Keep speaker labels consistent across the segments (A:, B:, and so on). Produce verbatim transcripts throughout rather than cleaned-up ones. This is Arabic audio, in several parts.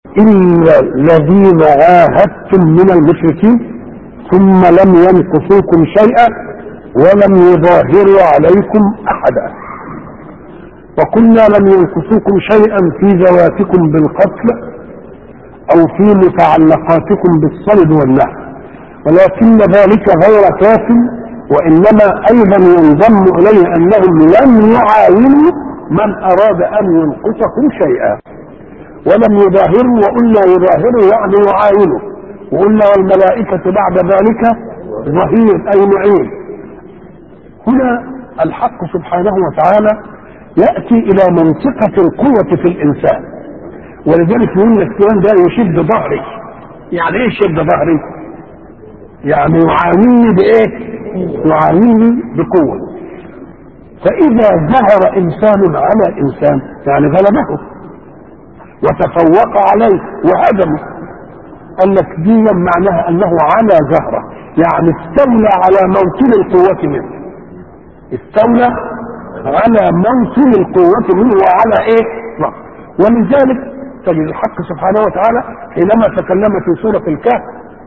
A: إلا الذين عاهدتم من المشركين ثم لم ينقصوكم شيئا ولم يظاهروا عليكم أحدا. وقلنا لم ينقصوكم شيئا في ذواتكم بالقتل أو في متعلقاتكم بالصلب والنحو، ولكن ذلك غير كاف، وإنما أيضا ينضم إليه أنهم لم يعاونوا من أراد أن ينقصكم شيئا ولم يظاهروا. وقلنا يظاهروا يعني يعاونوا، وقلنا والملائكة بعد ذلك ظهير أي معين. هنا الحق سبحانه وتعالى يأتي إلى منطقة القوة في الإنسان، ولذلك يقول لك الكلام ده يشد ظهري. يعني ايه يشد ظهري؟ يعني يعاونني بايه؟ يعاونني بقوة. فإذا ظهر إنسان على إنسان يعني غلبه وتفوق عليه وهدمه، قال لك دي معناها أنه على زهرة، يعني استولى على موطن القوة منه، استولى على موطن القوة منه وعلى ايه؟ ولذلك تجد الحق سبحانه وتعالى حينما تكلم في سورة الكهف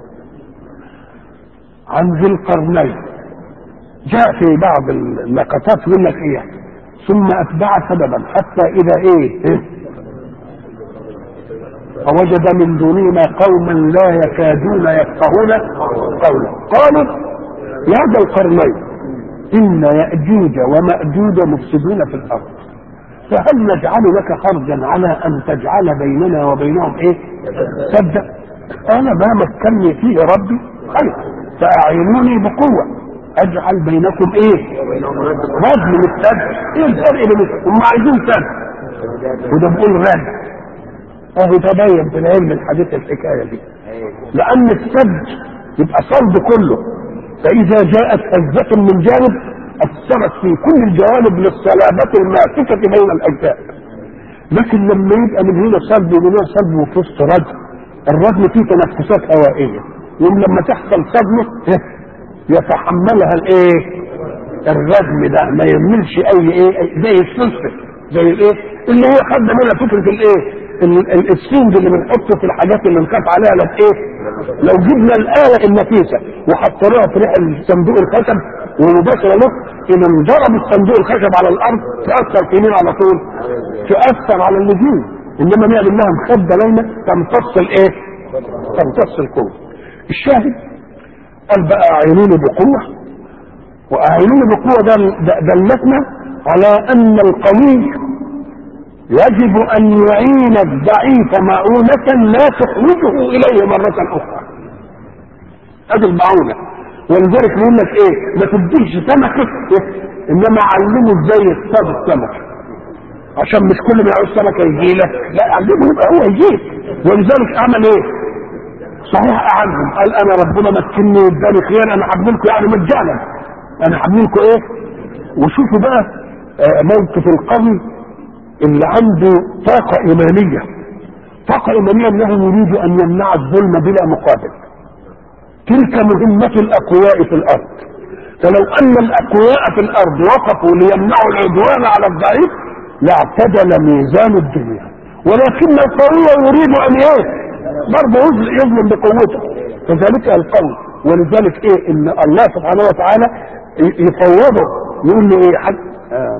A: عن ذي القرنين جاء في بعض اللقطات يقول لك ايه؟ ثم اتبع سببا حتى اذا ايه, إيه؟ فوجد من دونهما قوما لا يكادون يفقهون قولا قالوا يا ذا القرنين ان يأجوج ومأجوج مفسدون في الارض فهل نجعل لك خرجا على ان تجعل بيننا وبينهم ايه؟ صدق انا ما مكنني فيه ربي خير فاعينوني بقوه اجعل بينكم ايه؟ رجل السد. ايه الفرق بينهم؟ هم عايزين سد وده بيقول رد. اهو تبين في العلم الحديث الحكايه دي، لان السد يبقى صلب كله، فاذا جاءت هزه من جانب اثرت في كل الجوانب للصلابه الماسكه بين الاجزاء. لكن لما يبقى من هنا صلب ومن هنا صلب وفي وسط رجل، الرجل فيه تنفسات هوائيه، يوم لما تحصل صدمه يتحملها الايه؟ الرجم ده ما يملش اي ايه زي السلسله زي الايه اللي هي خدنا منها فكره الايه؟ السفنج اللي بنحطه في الحاجات اللي نخاف عليها لك ايه؟ لو جبنا الاله النفيسه وحطيناها في ريح صندوق الخشب ومباشره له ان انضرب الصندوق الخشب على الارض تاثر في مين على طول؟ تاثر على اللجوء. انما نعمل لها مخده لينه تمتص الايه؟ تمتص القوه. الشاهد قال بقى اعينوني بقوه، واعينوني بقوه ده دلتنا على ان القوي يجب ان يعين الضعيف معونة لا تخرجه اليه مرة اخرى. هذه المعونة. ولذلك يقول لك ايه؟ ما تديش سمكة انما علمه ازاي يصطاد السمكة، عشان مش كل ما يعوز سمكة يجي لك، لا علمه يبقى هو يجيك. ولذلك عمل ايه؟ صحيح اعلم، قال انا ربنا مكنني واداني خير انا هعملكم يعني مجانا، انا هعملكم ايه؟ وشوفوا بقى موقف القوي اللي عنده طاقة إيمانية. طاقة إيمانية أنه يريد أن يمنع الظلم بلا مقابل. تلك مهمة الأقوياء في الأرض. فلو أن الأقوياء في الأرض وقفوا ليمنعوا العدوان على الضعيف لاعتدل ميزان الدنيا. ولكن القوي يريد أن ايه؟ برضه يظلم بقوته، كذلك القوي. ولذلك ايه؟ ان الله سبحانه وتعالى يفوضه يقول له ايه؟ حد آه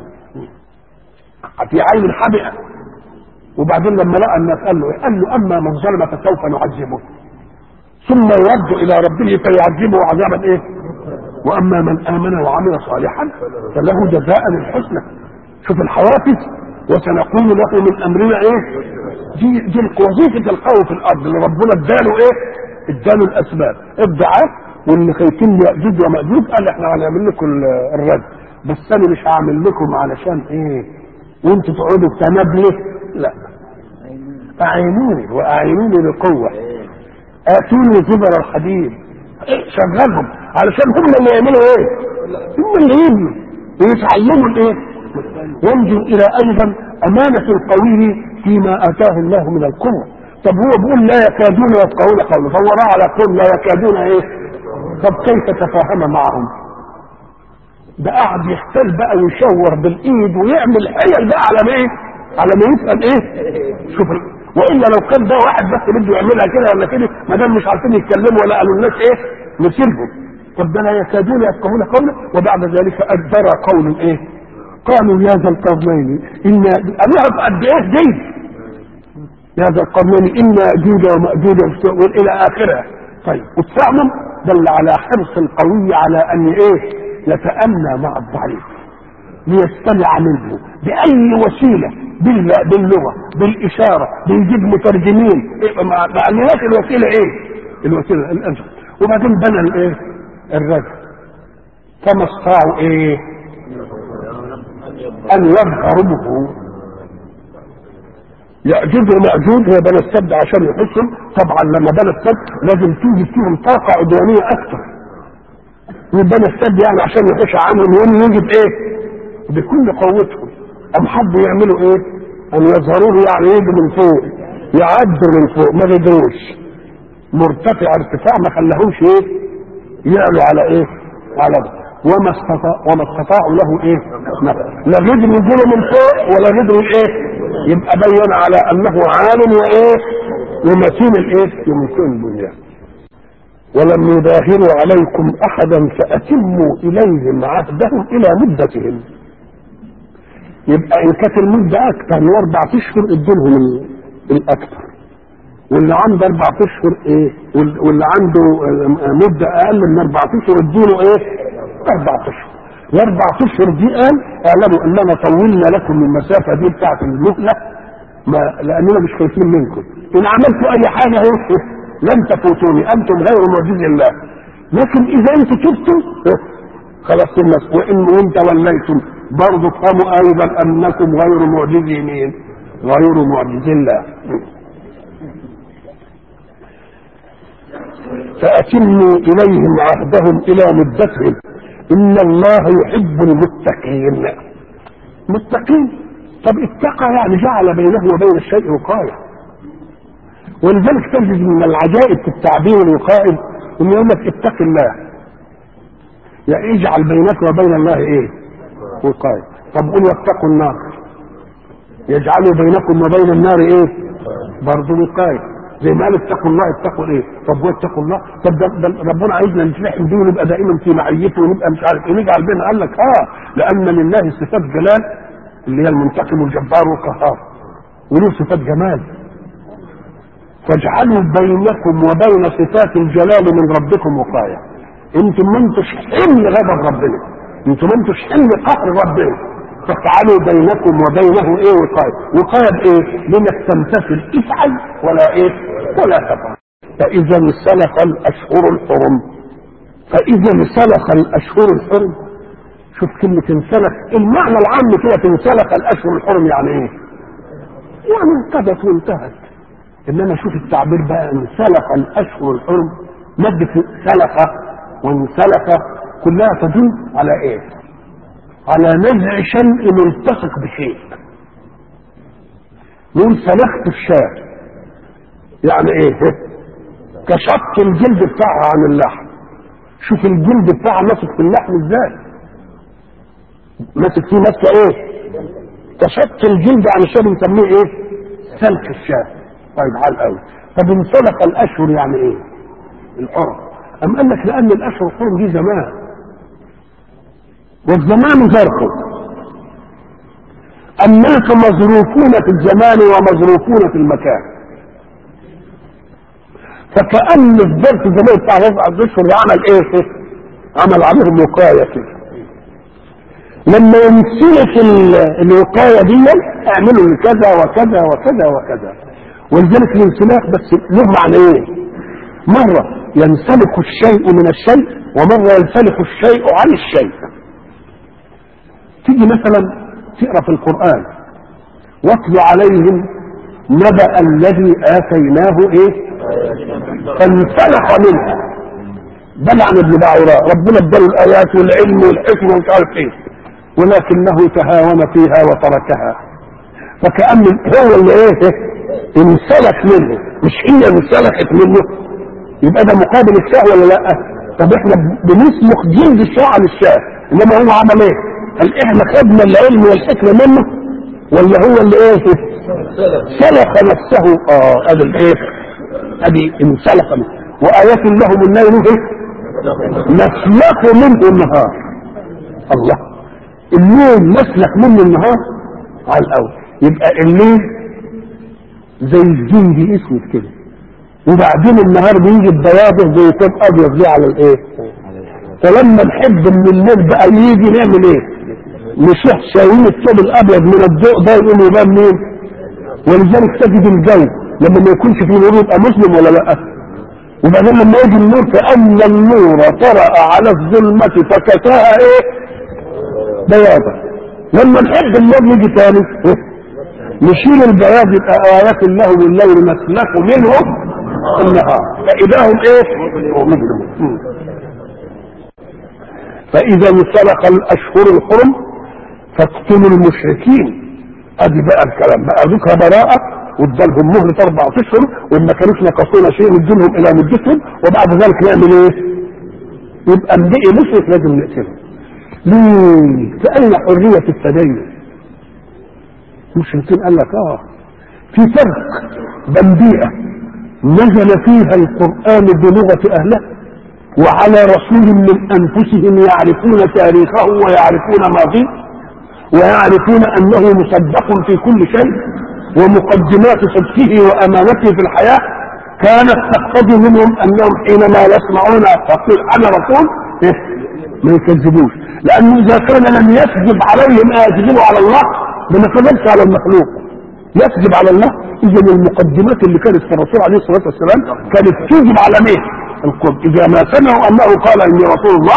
A: في عين حبئة. وبعدين لما لقى الناس قال له قال له اما من ظلم فسوف نعذبه ثم يرد الى ربه فيعذبه عذابا ايه؟ واما من امن وعمل صالحا فله جزاء الحسنى. شوف الحوافز، وسنقول له من امرنا ايه؟ دي دي وظيفه القوي في الارض اللي ربنا اداله ايه؟ اداله الاسباب الضعاف. واللي خايفين ياجوج وماجوج قال احنا هنعمل لكم الرد، بس انا مش هعمل لكم علشان ايه؟ وانتوا تقعدوا تنابلوا، لا اعينوني واعينوني بقوه، اتوني زبر الحديد، شغلهم علشان هم اللي يعملوا ايه؟ هم اللي يبنوا ويتعلموا الايه؟ ينجو الى ايضا امانه القوي فيما اتاه الله من القوه. طب هو بيقول لا يكادون يفقهون قوله، فوراه على قول لا يكادون ايه؟ طب كيف تفاهم معهم؟ ده قاعد يحتل بقى ويشور بالايد ويعمل حيل بقى على ما ايه؟ على ما يسال ايه؟ شوف والا لو كان ده واحد بس بده يعملها كده ولا كده، ما دام مش عارفين يتكلموا ولا قالوا الناس ايه نسيبهم. طب ده لا يكادون يفقهون قولا. وبعد ذلك ادبر قول ايه؟ قالوا يا ذا القرنين ان الله قد ايه دي يا ذا القرنين ان ياجوج وماجوج والى اخره. طيب والثامن دل على حرص القوي على ان ايه؟ يتأنى مع الضعيف ليستمع منه باي وسيله، باللغه، بالاشاره، بيجيب مترجمين، ما قالناش الوسيله ايه؟ الوسيله الانجل. وبعدين بنى الايه؟ الرجل. فما استطاعوا ايه؟ ان يظهروا. يأجوج ومأجوج هي بنى السد عشان يحسهم. طبعا لما بنى السد لازم توجد فيهم طاقه عدوانيه اكثر. وبنى السد يعني عشان يحوش عنهم يوجد ايه؟ بكل قوتهم. ام حبوا يعملوا ايه؟ ان يظهروه يعني يجوا من فوق، يعدوا من فوق، ما قدروش. مرتفع ارتفاع ما خلاهمش ايه؟ يعلوا على ايه؟ على ده. وما استطاع وما استطاعوا له ايه؟ لا قدروا يجوا من فوق ولا قدروا ايه؟ يبقى بين على انه عالم وايه؟ ومتين الايه؟ يمكن البنيان. ولم يظاهروا عليكم احدا فاتموا اليهم عهدهم الى مدتهم. يبقى ان كانت المده اكثر من اربع اشهر ادوا الاكثر، واللي عنده اربع اشهر ايه؟ واللي عنده مده اقل من اربع اشهر ادوا له ايه؟ اربع اشهر. الاربع اشهر دي قال اعلموا اننا طولنا لكم المسافه دي بتاعت المهله ما لاننا مش خايفين منكم. ان عملتوا اي حاجه لن تفوتوني، انتم غير معجز الله. لكن اذا انتم تبتم خلاص الناس. وان وانت وليتم برضه افهموا ايضا انكم غير معجزي مين؟ غير معجز الله. فاتموا اليهم عهدهم الى مدتهم ان الله يحب المتقين. متقين. طب اتقى يعني جعل بينه وبين الشيء وقايه. ولذلك تجد من العجائب في التعبير الوقائي انه يقول لك اتق الله، يعني اجعل بينك وبين الله ايه؟ وقايه. طب قول واتقوا النار، يجعلوا بينكم وبين النار ايه؟ برضه وقايه. زي ما قال اتقوا الله اتقوا ايه؟ طب واتقوا الله. طب ده, ده ربنا عايزنا نتلحم بيه ونبقى دائما في معيته ونبقى مش عارف ايه، نجعل بيننا. قال لك اه لان لله صفات جلال اللي هي المنتقم والجبار والقهار، وله صفات جمال. فاجعلوا بينكم وبين صفات الجلال من ربكم وقايه. انتم ما انتوش حمل غضب ربنا، انتم ما انتوش حمل قهر ربنا، فاجعلوا بينكم وبينه ايه؟ وقايه. وقايه بايه؟ لانك تمتثل افعل ولا ايه؟ ولا تفعل. فاذا انسلخ الاشهر الحرم، فاذا انسلخ الاشهر الحرم، شوف كلمه انسلخ المعنى العام كده، تنسلخ الاشهر الحرم يعني ايه؟ يعني انقضت وانتهت. انما شوف التعبير بقى انسلخ الاشهر الحرم، مادة سلخ وانسلخ كلها تدل على ايه؟ على نزع شيء ملتصق بشيء. نقول سلخت الشاة يعني ايه؟ كشط الجلد بتاعها عن اللحم. شوف الجلد بتاعها ماسك في اللحم ازاي؟ ماسك فيه ماسكه ايه؟ كشط الجلد عن الشاة بنسميه ايه؟ سلخ الشاة. طيب عال قوي. طب انسلخ الاشهر يعني ايه؟ الحرم. ام قال لك لان الاشهر الحرم دي زمان، والزمان ظرفه. الناس مظروفون في الزمان ومظروفون في المكان. فكأن الظرف زمان بتاع ربع الاشهر عمل ايه؟ عمل عليهم وقايه كده. لما ينسلخ الوقايه دي اعملوا كذا وكذا وكذا وكذا. ولذلك الانسلاخ بس له معنى ايه؟ مره ينسلخ الشيء من الشيء، ومره ينسلخ الشيء عن الشيء. تيجي مثلا تقرا في القران واتل عليهم نبأ الذي اتيناه ايه؟ فانسلخ منها. بلعن ابن بعوراء، ربنا اداله الايات والعلم والحكمه ومش عارف ايه، ولكنه تهاون فيها وتركها. فكأن هو اللي ايه؟ انسلخ منه، مش هي انسلخت منه. يبقى ده مقابل الشاه ولا لا؟ طب احنا بنسلخ جلد الشاه عن الشاه، انما هو عمل ايه؟ قال احنا خدنا العلم والحكمه منه، ولا هو اللي ايه؟ سلخ نفسه. اه ادي الايه؟ ادي انسلخ منه. وايات لهم الليل ايه؟ نسلخ منه النهار. الله، الليل نسلخ منه النهار على الاول. يبقى الليل زي الجندي اسود كده، وبعدين النهار بيجي بياضه زي كاب ابيض ليه على الايه. فلما نحب من الليل بقى يجي نعمل ايه؟ نشوف شايين الثوب الابيض من الضوء ده يقوم يبان مين. ولذلك تجد الجو لما ما يكونش فيه نور يبقى مسلم ولا لا. وبعدين لما يجي النور كأن النور طرأ على الظلمة فكساها ايه؟ بياضا. لما نحب الليل يجي تاني نشيل البياض يبقى آيات الله والليل نسلخ منه النهار فإذا هم ايه؟ مظلمون. فإذا انسلخ الأشهر الحرم فاقتلوا المشركين. ادي بقى الكلام بقى ذكر براءة وادالهم مهلة اربع اشهر، وان ما كانوش نقصونا شيء نديلهم الى مدتهم، وبعد ذلك نعمل ايه؟ يبقى امرئ مشرك لازم نقتله. ليه؟ كأن حرية التدين. المشركين قال لك اه في فرق بين بيئة نزل فيها القرآن بلغة اهله وعلى رسول من انفسهم يعرفون تاريخه ويعرفون ماضيه ويعرفون انه مصدق في كل شيء ومقدمات صدقه وامانته في الحياة كانت تقتضي منهم انهم حينما يسمعون تقول انا رسول ما يكذبوش، لانه اذا كان لم يكذب عليهم يكذب على الله ما كذبش على المخلوق، يكذب على الله. اذا المقدمات اللي كانت في الرسول عليه الصلاه والسلام كانت تكذب على مين؟ القرب. اذا ما سمعوا انه قال اني رسول الله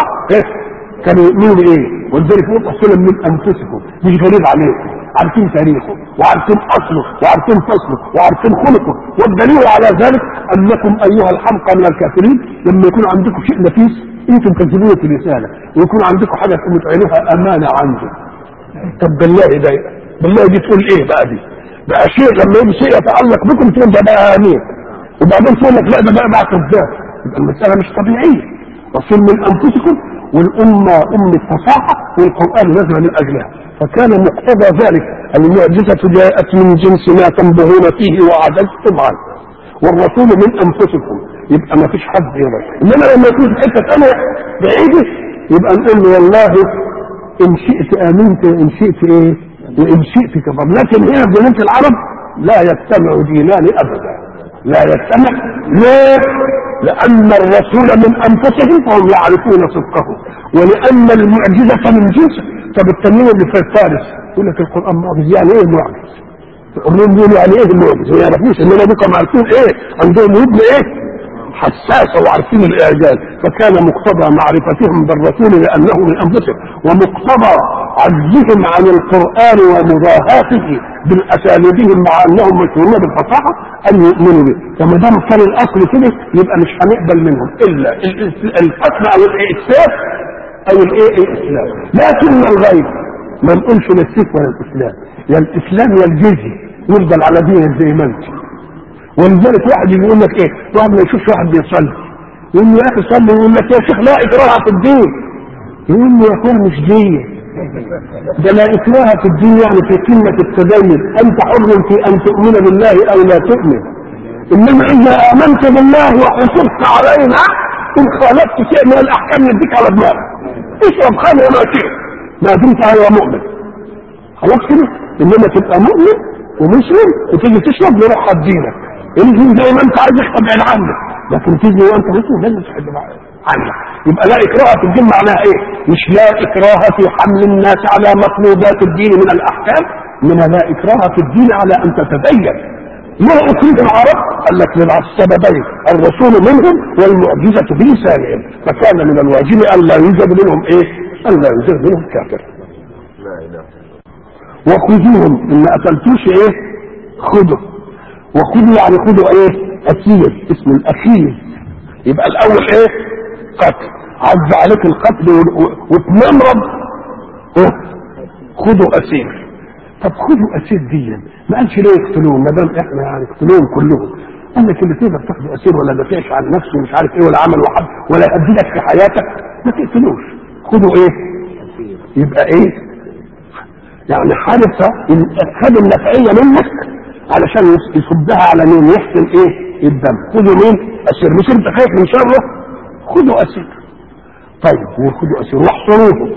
A: كانوا يؤمنوا بايه؟ ولذلك يقول رسولا من انفسكم مش غريب عليكم، عارفين تاريخه وعارفين اصله وعارفين فصله وعارفين خلقه. والدليل على ذلك انكم ايها الحمقى من الكافرين لما يكون عندكم شيء نفيس انتم كذبوه في الرساله، ويكون عندكم حاجه متعينها امانه عنده. طب بالله ده بالله دي تقول ايه بقى؟ دي بقى شيء لما يجي شيء يتعلق بكم تقول ده بقى امين، وبعدين تقول لك لا ده بقى مع كذاب. يبقى المساله مش طبيعيه. رسول من انفسكم، والامه ام الفصاحه والقران نزل من اجلها، فكان مقتضى ذلك المعجزه جاءت من جنس ما تنبغون فيه وعجزتم عنه، والرسول من انفسكم يبقى ما فيش حد يقدر. انما لما يكون في حته ثانيه بعيده يبقى نقول له والله ان شئت امنت وان شئت ايه وان شئت كفر. لكن هنا في جنة العرب لا يجتمع دينان ابدا، لا يجتمع. ليه؟ لان الرسول من انفسهم فهم يعرفون صدقه، ولان المعجزه من جنسه. طب التنوين اللي في فارس يقول لك القران معجز، يعني ايه معجز؟ الروم بيقولوا يعني ايه المعجز؟ ما يعرفوش انما بكم عارفين ايه؟ عندهم ودن ايه؟ حساسه وعارفين الاعجاز. فكان مقتضى معرفتهم بالرسول لانه من انفسهم، ومقتضى عجزهم عن القران ومضاهاته بالاساليبهم مع انهم مشهورون بالفصاحه ان يؤمنوا به. فما دام كان الاصل كده يبقى مش هنقبل منهم الا القتل او الاسلام او الايه الاسلام. لكن الغيب ما نقولش لا السيف ولا الاسلام، يا الاسلام يا الجزيه، يفضل على دينك زي ما انت. ولذلك واحد يقول لك ايه؟ واحد ما يشوفش واحد بيصلي يقول له يا اخي صلي، يقول لك يا شيخ لا اكراه في الدين. يقول له يا اخوان مش دين، ده لا اكراه في الدين يعني في قمه التدين، انت حر في ان تؤمن بالله او لا تؤمن. انما اذا امنت بالله وحصلت علينا ان خالفت شيء من الاحكام يديك على دماغك، اشرب خمر ما شئت ما دمت على مؤمن. خلاص كده. انما تبقى مؤمن ومسلم وتيجي تشرب لروح دينك، انزل زي ما انت عايز تبعد عنك، لكن تيجي وانت مسلم لازم تحب عنك. يبقى لا اكراه في الدين معناها ايه؟ مش لا اكراه في حمل الناس على مطلوبات الدين من الاحكام، من لا اكراه في الدين على ان تتدين. ما اكراه العرب؟ قال لك للسببين، الرسول منهم والمعجزه بلسانهم، فكان من الواجب ان لا يوجد منهم ايه؟ ان لا يوجد منهم كافر. وخذوهم ان قتلتوش ايه؟ خذوا. وخذوا يعني خذوا ايه؟ اسير، اسم الاخير. يبقى الاول ايه؟ قتل، عز عليك القتل وتنمرض خذوا اسير. طب خذوا اسير دي ما قالش ليه يقتلوهم؟ ما دام احنا يعني يقتلوهم كلهم. قال لك اللي تقدر تاخد اسير ولا دافعش عن نفسه ومش عارف ايه ولا عمل وحد ولا يهددك في حياتك ما تقتلوش. خذوا ايه؟ يبقى ايه؟ يعني حارس خد النفعيه منك علشان يصبها على مين؟ يحسن ايه؟ الدم. خدوا مين؟ اسير. مش انت خايف من شره؟ خدوا اسير. طيب وخدوا اسير واحصروهم،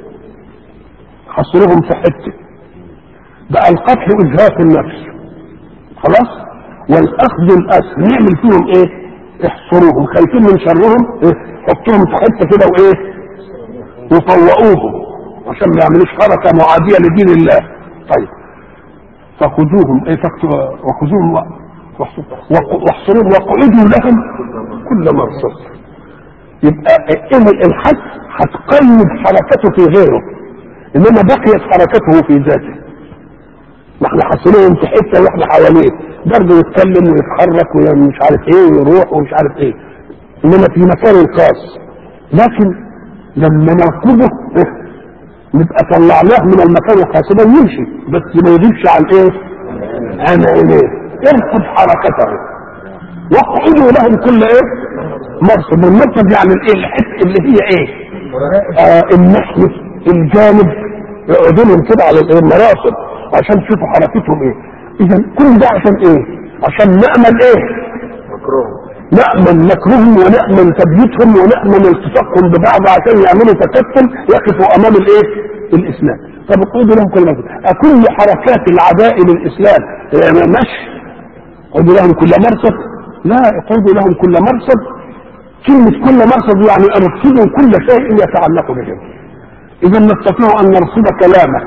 A: حصروهم في حته. بقى القتل اجهاف النفس خلاص، والاخذ الاسر نعمل فيهم ايه؟ احصروهم، خايفين من شرهم إيه؟ حطوهم في حته كده وايه؟ وطوقوهم عشان ما يعملوش حركه معاديه لدين الله. طيب فخذوهم ايه؟ وخذوهم واحصروهم واقعدوا لهم كل مرصد. يبقى ايه الحد؟ هتقيد حركته في غيره، انما بقيت حركته في ذاته. ما احنا حاصلين في حته واحنا حواليه برضه يتكلم ويتحرك ومش عارف ايه ويروح ومش عارف ايه، انما في مكان خاص. لكن لما نركبه إيه؟ نبقى طلعناه من المكان الخاص ده يمشي، بس ما يجيبش عن ايه؟ عن عينيه. اركب حركته واقعدوا لهم كل ايه؟ مرصد. المرصد يعني الايه؟ الحته اللي هي ايه؟ آه النحو الجانب، يقعدوا لهم كده على الايه؟ المراصد عشان تشوفوا حركتهم ايه. اذا كل ده عشان ايه؟ عشان نأمن ايه؟ مكروه. نأمن مكروهم ونأمن تبييتهم ونأمن التصاقهم ببعض عشان يعملوا تكتل يقفوا امام الايه؟ الاسلام. طب اقعدوا لهم كل مرصد. كل حركات العداء للاسلام مشي اقعدوا لهم كل مرصد؟ لا، اقعدوا لهم كل مرصد. كلمة كل مرصد يعني ارصدوا كل شيء يتعلق بهم. اذا نستطيع ان نرصد كلامه،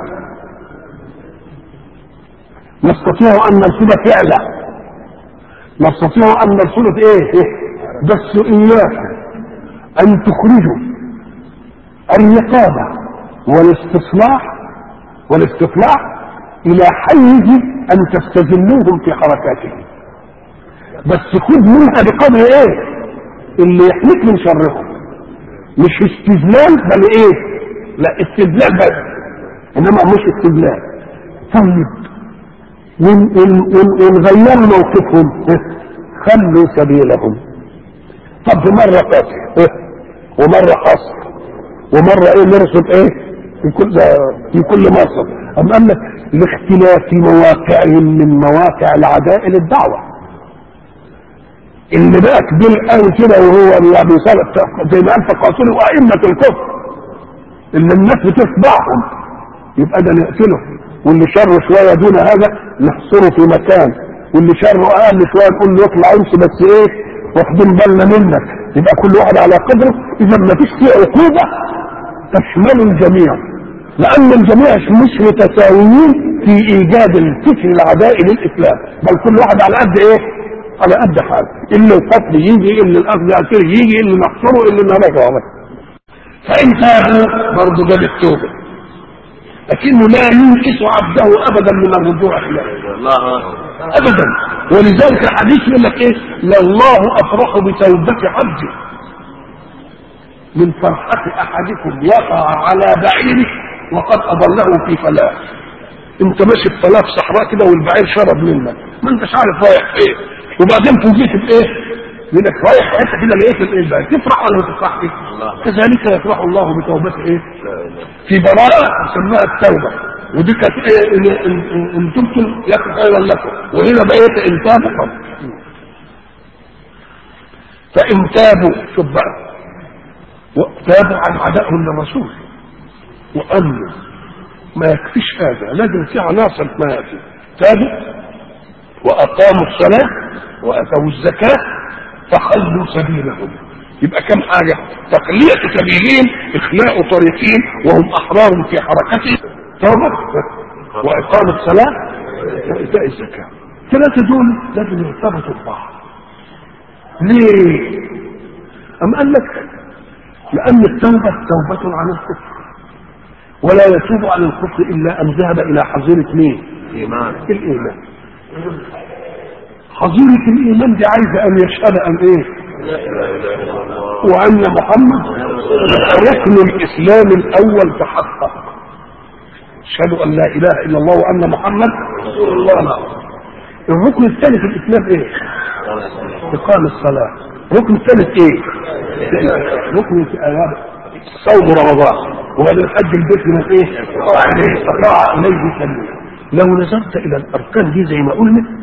A: نستطيع ان نرصد فعله، نستطيع ان نرصد ايه؟ إيه؟ بس اياك ان تخرجوا الرقابة والاستصلاح والاستطلاع الى حيز ان تستذلوهم في حركاتهم، بس خذ منها بقدر ايه؟ اللي يحميك من شرهم، مش استذلال بل ايه؟ لا استذلال بس، انما مش استذلال. طيب ونغير موقفهم، خلوا سبيلهم. طب مرة قتل ومرة حصر ومرة ايه؟ نرصد ايه؟ في كل في كل مرصد. أم قال لك لاختلاف مواقعهم من مواقع العداء للدعوة. اللي بقى كبير قوي كده وهو اللي بيصالح زي ما قال تقاتلوا ائمة الكفر اللي الناس بتتبعهم، يبقى ده نقتله. واللي شره شويه دون هذا نحصره في مكان، واللي شره اقل شويه نقول له اطلع امشي بس ايه؟ واخدين بالنا منك. يبقى كل واحد على قدره. اذا ما فيش فيه عقوبه تشمل الجميع، لان الجميع مش متساويين في ايجاد الفكر العدائي للاسلام، بل كل واحد على قد ايه؟ على قد حاله. اللي القتل يجي، اللي الاخذ يأثير يجي، اللي نحصره، اللي نرجعه. فان تابوا برضه جاب التوبه، لكنه لا ينكس عبده ابدا من الرجوع اليه ابدا. ولذلك الحديث يقول لك ايه؟ لله افرح بتوبه عبده من فرحه احدكم يقع على بعيره وقد اضله في فلاح. انت ماشي في فلاح صحراء كده والبعير شرب منك، ما انتش عارف رايح ايه، وبعدين فوجئت بايه؟ يقول لك رايح حته كده لقيت الايه بقى، تفرح ولا ما تفرحش؟ كذلك يفرح الله بتوبته ايه؟ في براءه سماها التوبه، ودي كانت ايه؟ ان تبتم يكن خيرا لكم، وهنا بقيت ان تابوا. فان تابوا، شوف بقى، وتابوا عن عدائهم للرسول وامنوا، ما يكفيش هذا، لازم في عناصر ما يكفي. تابوا واقاموا الصلاه واتوا الزكاه فخلوا سبيلهم. يبقى كم حاجه؟ تقلية سبيلين، اخلاء طريقين وهم احرار في حركتهم، توبه واقام الصلاه وايتاء الزكاه. ثلاثه دول لازم يرتبطوا ببعض. ليه؟ ام قال لك لان التوبه توبه عن الكفر، ولا يتوب عن الكفر الا ان ذهب الى حظيره مين؟ الايمان. الايمان حظيره الايمان دي عايزه ان يشهد ان ايه؟ وان محمد ركن الاسلام الاول تحقق. اشهدوا ان لا اله الا الله وان محمد رسول الله. الركن الثالث في الاسلام ايه؟ اقام الصلاه. الركن الثالث ايه؟ ركن صوم رمضان، وبعدين حج البيت من ايه؟ عليه استطاع اليه سبيلا. لو نظرت الى الاركان دي زي ما قلنا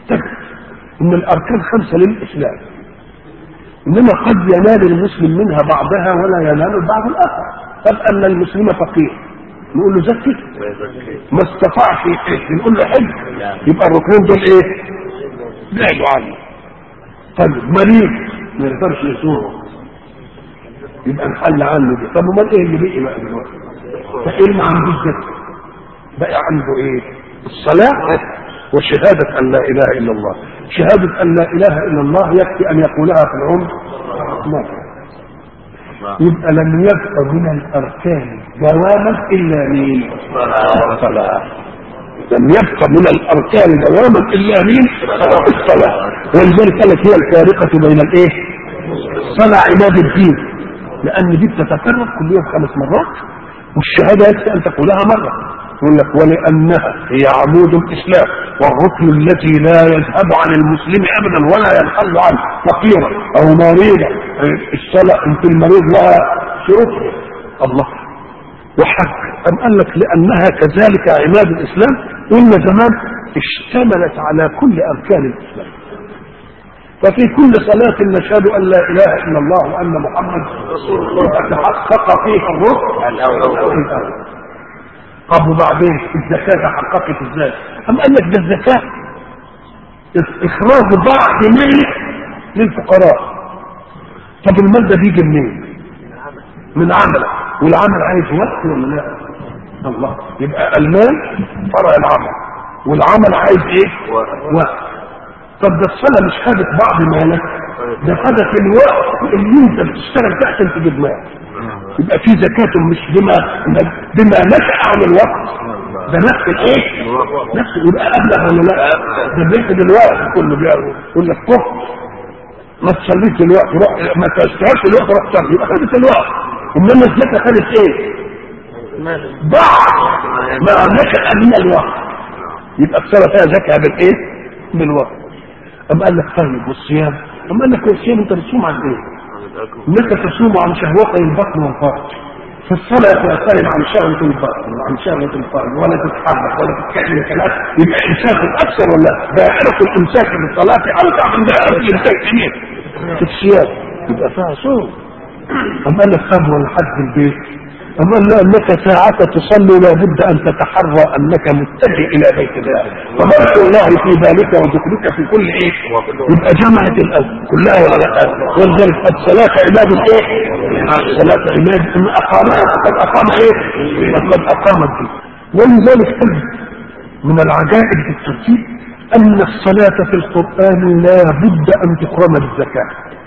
A: تجد ان الاركان خمسه للاسلام، انما قد ينال المسلم منها بعضها ولا ينال البعض الاخر. طب ان المسلم فقير نقول له زكي، ما استطاعش يحج نقول له حج، يبقى الركنين دول ايه؟ بعدوا عنه. طيب مريض ما يقدرش يصوم يبقى نحل عنه دي. طب امال ايه اللي بقي بقى دلوقتي؟ فايه ما عندوش زكي بقى عنده ايه؟ الصلاه وشهاده ان لا اله الا الله. شهاده ان لا اله الا الله يكفي ان يقولها في العمر مره. يبقى لم يبق من الاركان دواما الا مين؟ الصلاه. لم يبق من الاركان دواما الا مين؟ الصلاه. ولذلك قالت هي الفارقه بين الايه؟ الصلاه عماد الدين، لان دي بتتكرر كل يوم خمس مرات، والشهاده يكفي ان تقولها مره. يقول لك ولانها هي عمود الاسلام والركن التي لا يذهب عن المسلم ابدا ولا ينحل عنه فقيرا او مريضا. الصلاه انت المريض لها شروط الله وحق. ام قال لك لانها كذلك عماد الاسلام، قلنا زمان اشتملت على كل اركان الاسلام. ففي كل صلاة نشهد أن لا إله إلا الله وأن محمد رسول الله تحقق فيها الركن الأول. طب وبعدين الزكاة حققت ازاي؟ أم قال لك ده الزكاة إخراج بعض مال للفقراء. طب المال ده بيجي منين؟ من عمل، والعمل عايز وقت ولا لا؟ الله. يبقى المال فرع العمل، والعمل عايز ايه؟ وقت. طب ده الصلاة مش خدت بعض مالك، ده خدت الوقت اللي انت بتشتغل فيه عشان تجيب مال. يبقى في زكاة مش بما بما نشأ عن الوقت، ده نفس الايه؟ نفس. يبقى ابلغ ولا لا؟ ده بياخد الوقت كله. يقول لك كف ما تصليش الوقت، روح ما تشتغلش الوقت روح صلي، يبقى خدت الوقت. انما الزكاة خدت ايه؟ بعض ما نشأ من الوقت. يبقى الصلاة فيها زكاة بالايه؟ بالوقت. أم قال لك طيب والصيام؟ أم قال لك الصيام انت بتصوم عن ايه؟ انك تصوم عن شهوتي البطن والفرج. في الصلاة تأثير عن شهوة البطن وعن شهوة الفرج، ولا تتحرك ولا تتكلم كلام. يبقى امساك اكثر ولا دائرة الامساك في الصلاة اوسع من دائرة الامساك في الصيام. يبقى فيها صوم. أم قال لك طب والحج البيت؟ أما أنك ساعة تصلي لابد أن تتحرى أنك متجه إلى بيت الله، فبرك الله في ذلك ودخلك في كل إيه؟ يبقى جمعت الأرض كلها ولا لا؟ ولذلك الصلاة عباد الإيه؟ الصلاة عباد إن أقامها فقد أقام إيه؟ فقد أقام الدين. ولذلك تجد من العجائب في الترتيب أن الصلاة في القرآن لا بد أن تقام بالزكاة.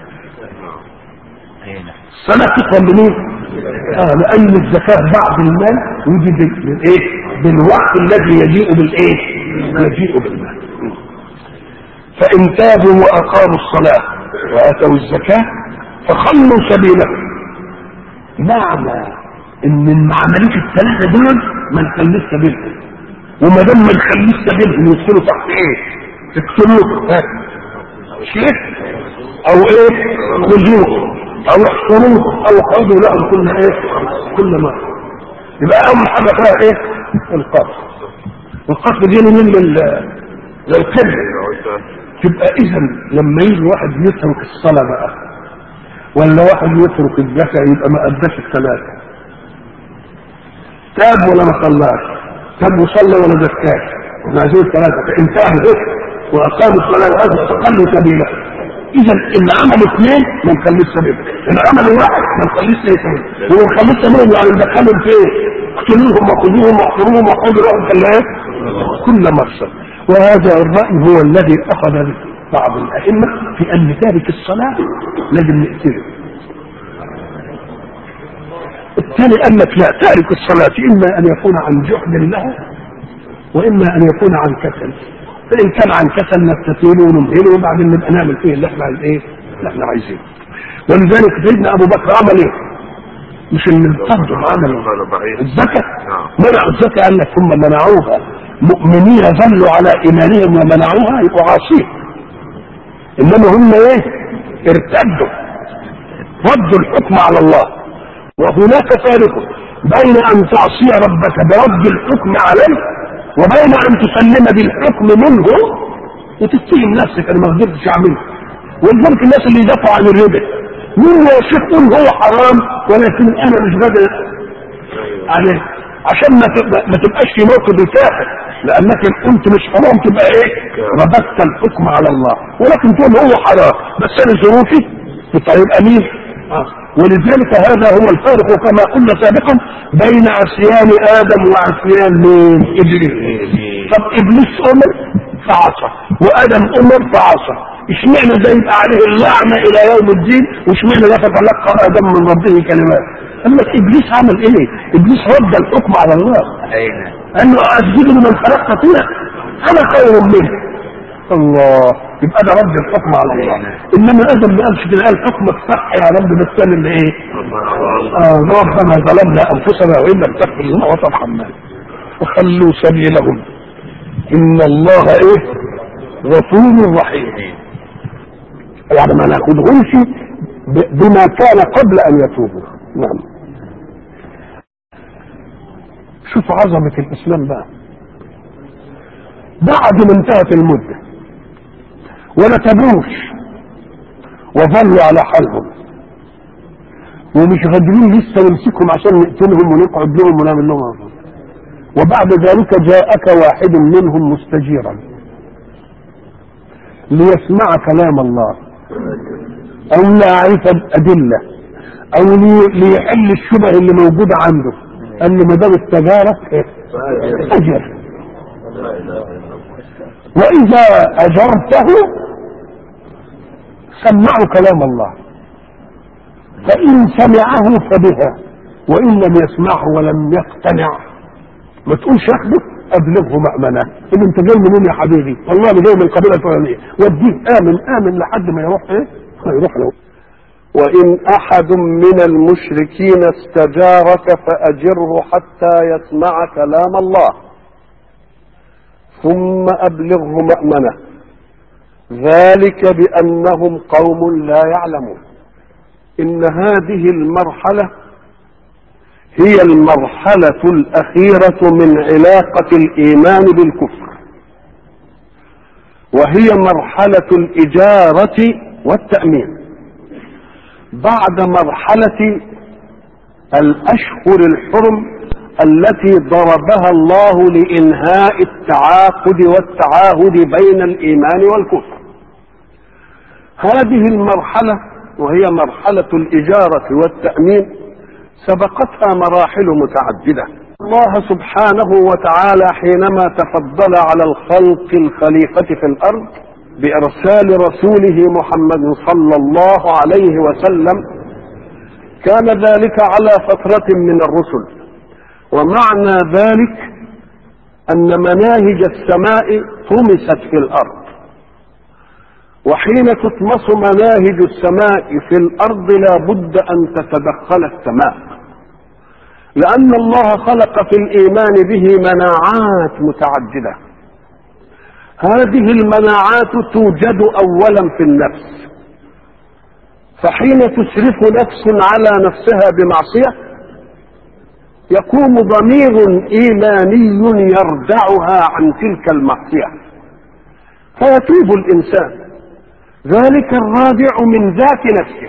A: الصلاة تقام منين؟ اه لان الزكاة بعض المال يجي بالايه؟ بالوقت الذي يجيء بالايه؟ يجيء بالمال. فان تابوا واقاموا الصلاة واتوا الزكاة فخلوا سبيلهم. معنى ان عملية الثلاثة دول ما نخليش سبيلهم، وما دام ما نخليش سبيلهم يدخلوا تحت ايه؟ اقتلوه شيء او ايه؟ خذوه او احصروه او قعدوا لهم كل ايه؟ كل مرة. يبقى اول حاجة فيها ايه؟ القتل. والقتل دي من للقبل. تبقى اذا لما يجي واحد يترك الصلاة بقى ولا واحد يترك الزكاة يبقى ما اداش الثلاثة. تاب ولا ما صلاش؟ تاب وصلى ولا زكاة؟ احنا عايزين الثلاثة. فان تابوا واقاموا الصلاة واتوا فخلوا سبيله. اذا ان عمل اثنين ما نخليش سبيل، ان عمل واحد ما نخليش سبيل، وما نخليش سبيل يعني ندخلهم في ايه؟ اقتلوهم وخذوهم واحصروهم وخذوا لهم كل كل مرصد. وهذا الراي هو الذي اخذ بعض الائمه في ان تارك الصلاه لازم نقتله. الثاني قال لك لا، تارك الصلاه اما ان يكون عن جهل له واما ان يكون عن كسل. فإن كان عن كسل نستطيله ونمهله وبعدين نبقى نعمل فيه اللي احنا ايه؟ اللي احنا عايزينه. ولذلك سيدنا ابو بكر عمل ايه؟ مش اللي القدر عمل الزكاة. منعوا الزكاة قال لك هم منعوها مؤمنين ظلوا على ايمانهم ومنعوها يبقوا عاصين. انما هم ايه؟ ارتدوا ردوا الحكم على الله. وهناك فارق بين ان تعصي ربك برد الحكم عليه وبين ان تسلم بالحكم منه وتتهم نفسك انا ما قدرتش اعمله. ولذلك الناس اللي يدافعوا عن الربا مين يا شيخ يقول هو حرام ولكن انا مش قادر عليه، عشان ما ما تبقاش في موقف الكافر، لانك ان قلت مش حرام تبقى ايه؟ ربطت الحكم على الله، ولكن تقول هو حرام بس انا ظروفي طيب امين. آه. ولذلك هذا هو الفارق كما قلنا سابقا بين عصيان ادم وعصيان مين؟ ابليس. طب ابليس امر فعصى وادم امر فعصى، اشمعنى ده يبقى عليه اللعنه الى يوم الدين واشمعنى ده تتلقى ادم من ربه كلمات؟ قال لك ابليس عمل ايه؟ ابليس رد الحكم على الله. قال له اسجد لمن خلقت طينا انا خير منه. الله، يبقى ده رد الحكم على الله. انما ادم ما قالش كده، قال حكمك صح يا رب بس انا اللي ايه؟ اه ربنا ظلمنا انفسنا وان لم تغفر لنا وترحمنا وخلوا سبيلهم ان الله ايه؟ غفور رحيم. يعني ما ناخذهمش بما كان قبل ان يتوبوا. نعم. شوفوا عظمة الاسلام بقى بعد ما انتهت المدة ولا تبوش وظلوا على حالهم ومش قادرين لسه نمسكهم عشان نقتلهم ونقعد لهم ونعمل لهم، وبعد ذلك جاءك واحد منهم مستجيرا ليسمع كلام الله او ليعرف الادله او ليحل الشبه اللي موجوده عنده. قال له ما دام استجارك اجر، واذا اجرته سمعوا كلام الله، فان سمعه فبها وان لم يسمعه ولم يقتنع ما تقولش ياخده ابلغه مأمنة. ان انت جاي منين يا حبيبي؟ والله انا جاي من القبيله الفلانيه، وديه امن امن لحد ما يروح ايه؟ ما يروح له.
B: وإن أحد من المشركين استجارك فأجره حتى يسمع كلام الله ثم أبلغه مأمنة، ذلك بأنهم قوم لا يعلمون. إن هذه المرحلة هي المرحلة الأخيرة من علاقة الإيمان بالكفر، وهي مرحلة الإجارة والتأمين بعد مرحلة الأشهر الحرم التي ضربها الله لإنهاء التعاقد والتعاهد بين الإيمان والكفر. هذه المرحلة وهي مرحلة الإجارة والتأمين سبقتها مراحل متعددة. الله سبحانه وتعالى حينما تفضل على الخلق الخليفة في الأرض بإرسال رسوله محمد صلى الله عليه وسلم كان ذلك على فترة من الرسل، ومعنى ذلك أن مناهج السماء طمست في الأرض، وحين تطمس مناهج السماء في الأرض لا بد أن تتدخل السماء، لأن الله خلق في الإيمان به مناعات متعددة. هذه المناعات توجد أولا في النفس، فحين تسرف نفس على نفسها بمعصية يقوم ضمير إيماني يردعها عن تلك المعصية فيتوب الإنسان، ذلك الرادع من ذات نفسه،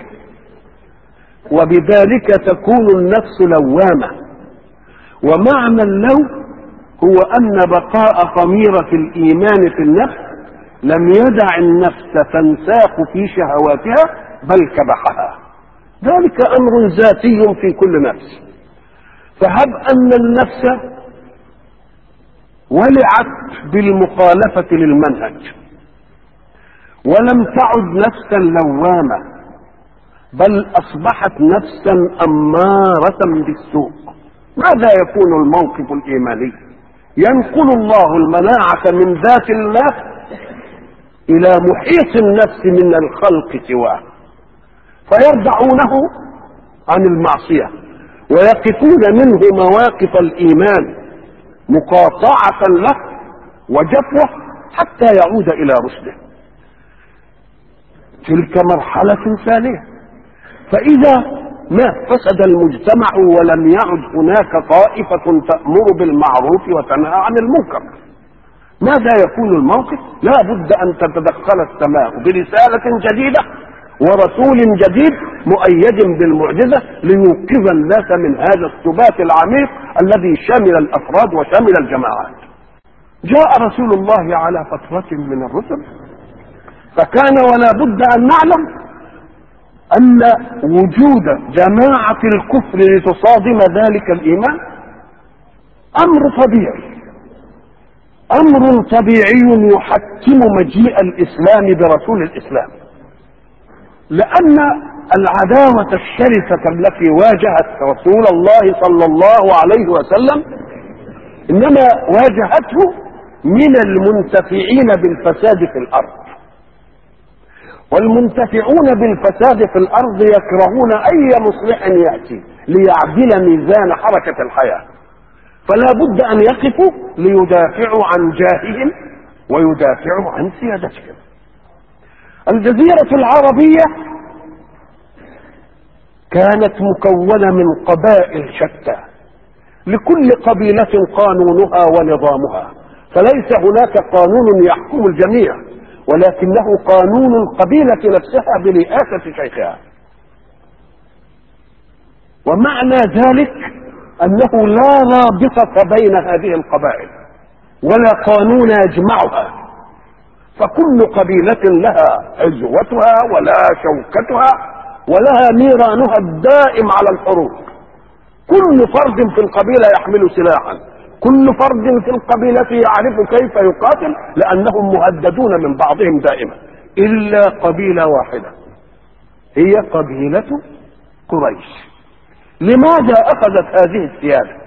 B: وبذلك تكون النفس لوامة. ومعنى اللوم هو أن بقاء خميرة الإيمان في النفس لم يدع النفس تنساخ في شهواتها بل كبحها، ذلك أمر ذاتي في كل نفس. فهب أن النفس ولعت بالمخالفة للمنهج ولم تعد نفسا لوامة بل أصبحت نفسا أمارة بالسوء، ماذا يكون الموقف الإيماني؟ ينقل الله المناعة من ذات النفس إلى محيط النفس من الخلق سواه فيردعونه عن المعصية ويقفون منه مواقف الإيمان مقاطعة له وجفوة حتى يعود إلى رشده. تلك مرحلة ثانية. فإذا ما فسد المجتمع ولم يعد هناك طائفة تأمر بالمعروف وتنهى عن المنكر، ماذا يكون الموقف؟ لا بد أن تتدخل السماء برسالة جديدة ورسول جديد مؤيد بالمعجزة ليوقظ الناس من هذا السبات العميق الذي شمل الأفراد وشمل الجماعات. جاء رسول الله على فترة من الرسل، فكان ولا بد أن نعلم أن وجود جماعة الكفر لتصادم ذلك الإيمان أمر طبيعي، أمر طبيعي يحتم مجيء الإسلام برسول الإسلام، لأن العداوة الشرسة التي واجهت رسول الله صلى الله عليه وسلم إنما واجهته من المنتفعين بالفساد في الأرض، والمنتفعون بالفساد في الأرض يكرهون أي مصلح يأتي ليعدل ميزان حركة الحياة، فلا بد أن يقفوا ليدافعوا عن جاههم ويدافعوا عن سيادتهم. الجزيرة العربية كانت مكونة من قبائل شتى، لكل قبيلة قانونها ونظامها، فليس هناك قانون يحكم الجميع، ولكنه قانون القبيلة نفسها برئاسة شيخها. ومعنى ذلك أنه لا رابطة بين هذه القبائل ولا قانون يجمعها، فكل قبيلة لها عزوتها ولا شوكتها ولها نيرانها الدائم على الحروب. كل فرد في القبيلة يحمل سلاحا، كل فرد في القبيلة يعرف كيف يقاتل، لأنهم مهددون من بعضهم دائما، إلا قبيلة واحدة هي قبيلة قريش. لماذا أخذت هذه السيادة؟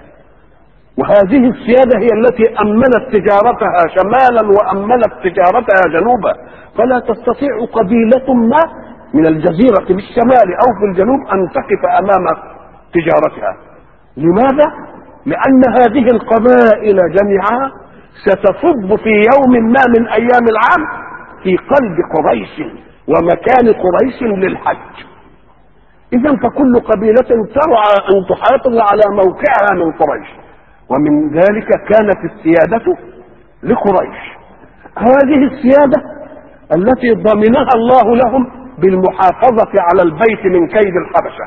B: وهذه السيادة هي التي أمنت تجارتها شمالا وأمنت تجارتها جنوبا، فلا تستطيع قبيلة ما من الجزيرة بالشمال أو في الجنوب أن تقف أمام تجارتها. لماذا؟ لأن هذه القبائل جميعها ستصب في يوم ما من أيام العام في قلب قريش ومكان قريش للحج. إذا فكل قبيلة ترعى أن تحافظ على موقعها من قريش، ومن ذلك كانت السيادة لقريش. هذه السيادة التي ضمنها الله لهم بالمحافظة على البيت من كيد الحبشة.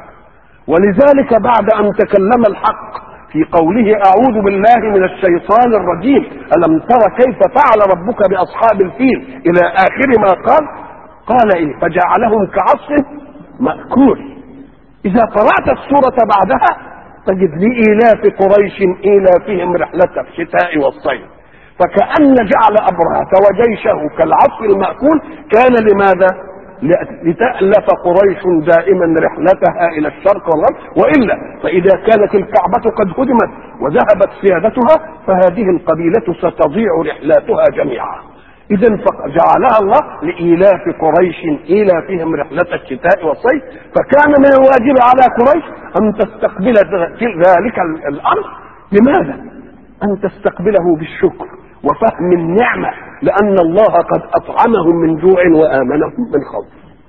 B: ولذلك بعد أن تكلم الحق في قوله أعوذ بالله من الشيطان الرجيم ألم تر كيف فعل ربك بأصحاب الفيل إلى آخر ما قال، قال إيه فجعلهم كعصف مأكول. إذا قرأت السورة بعدها تجد لإيلاف قريش إيلافهم رحلة الشتاء والصيف، فكأن جعل أبرهة وجيشه كالعصف المأكول كان لماذا؟ لتألف قريش دائما رحلتها إلى الشرق والغرب، وإلا فإذا كانت الكعبة قد هدمت وذهبت سيادتها فهذه القبيلة ستضيع رحلاتها جميعا. إذا جعلها الله لإيلاف قريش إيلافهم رحلة الشتاء والصيف، فكان من الواجب على قريش أن تستقبل ذلك الأمر. لماذا؟ أن تستقبله بالشكر وفهم النعمة، لأن الله قد أطعمهم من جوع وآمنهم من خوف.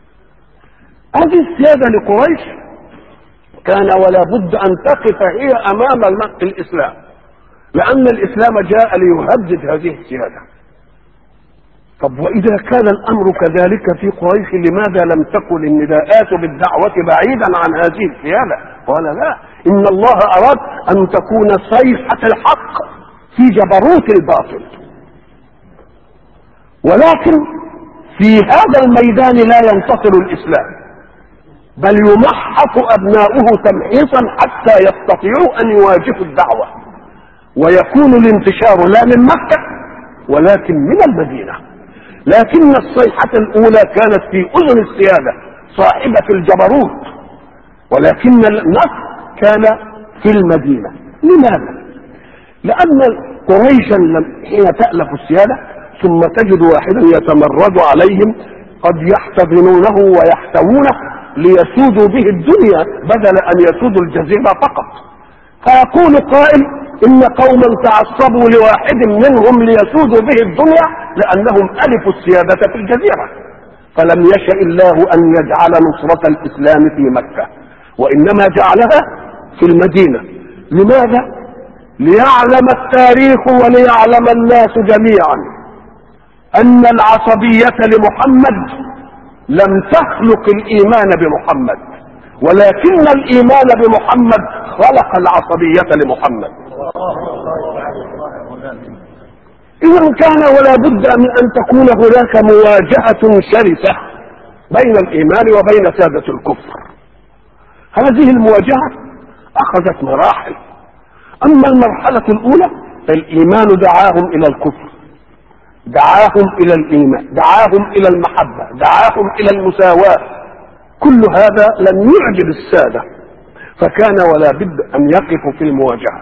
B: هذه السيادة لقريش كان ولا بد أن تقف هي أمام الإسلام، لأن الإسلام جاء ليهدد هذه السيادة. طب وإذا كان الأمر كذلك في قريش لماذا لم تكن النداءات بالدعوة بعيدا عن هذه السيادة؟ قال لا، إن الله أراد أن تكون صيحة الحق في جبروت الباطل، ولكن في هذا الميدان لا ينتصر الإسلام، بل يمحص أبناؤه تمحيصا حتى يستطيعوا أن يواجهوا الدعوة، ويكون الانتشار لا من مكة ولكن من المدينة. لكن الصيحة الأولى كانت في أذن السيادة صاحبة الجبروت، ولكن النصر كان في المدينة. لماذا؟ لأن قريشا حين تألف السيادة ثم تجد واحدا يتمرد عليهم قد يحتضنونه ويحتوونه ليسودوا به الدنيا بدل أن يسودوا الجزيرة فقط. فيقول قائل إن قوما تعصبوا لواحد منهم ليسودوا به الدنيا لأنهم ألفوا السيادة في الجزيرة، فلم يشأ الله أن يجعل نصرة الإسلام في مكة، وإنما جعلها في المدينة. لماذا؟ ليعلم التاريخ وليعلم الناس جميعا ان العصبية لمحمد لم تخلق الايمان بمحمد، ولكن الايمان بمحمد خلق العصبية لمحمد. اذا كان ولا بد من ان تكون هناك مواجهة شرسة بين الايمان وبين سادة الكفر. هذه المواجهة اخذت مراحل. اما المرحلة الاولى فالايمان دعاهم الى الكفر، دعاهم الى الايمان، دعاهم الى المحبة، دعاهم الى المساواة. كل هذا لم يعجب السادة، فكان ولا بد ان يقفوا في المواجهة.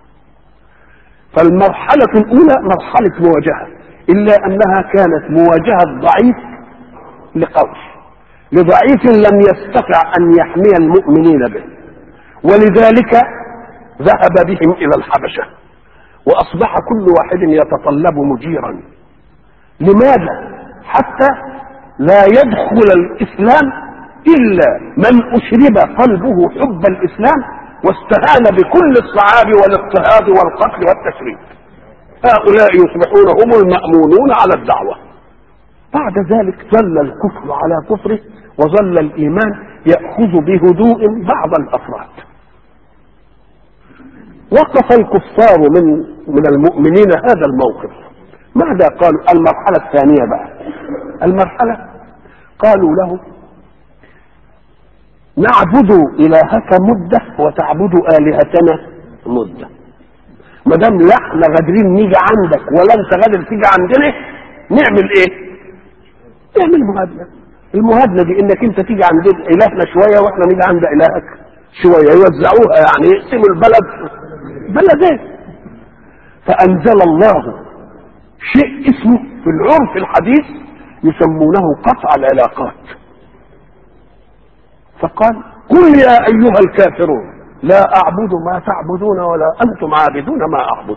B: فالمرحلة الاولى مرحلة مواجهة، الا انها كانت مواجهة ضعيف لقوي، لضعيف لم يستطع ان يحمي المؤمنين به، ولذلك ذهب بهم الى الحبشة، واصبح كل واحد يتطلب مجيرا. لماذا؟ حتى لا يدخل الاسلام الا من اشرب قلبه حب الاسلام واستهان بكل الصعاب والاضطهاد والقتل والتشريد. هؤلاء يصبحون هم المأمونون على الدعوة. بعد ذلك ظل الكفر على كفره، وظل الايمان يأخذ بهدوء بعض الافراد. وقف الكفار من من المؤمنين هذا الموقف. ماذا قالوا؟ المرحلة الثانية بقى، المرحلة قالوا له نعبد إلهك مدة وتعبد آلهتنا مدة. ما دام لا احنا قادرين نيجي عندك ولا انت قادر تيجي عندنا، نعمل ايه؟ نعمل مهادنة. المهادنة دي انك انت تيجي عند الهنا شوية واحنا نيجي عند الهك شوية، يوزعوها يعني يقسموا البلد بلدين. فأنزل الله شيء اسمه في العرف الحديث يسمونه قطع العلاقات. فقال قل يا أيها الكافرون لا أعبد ما تعبدون ولا أنتم عابدون ما أعبد.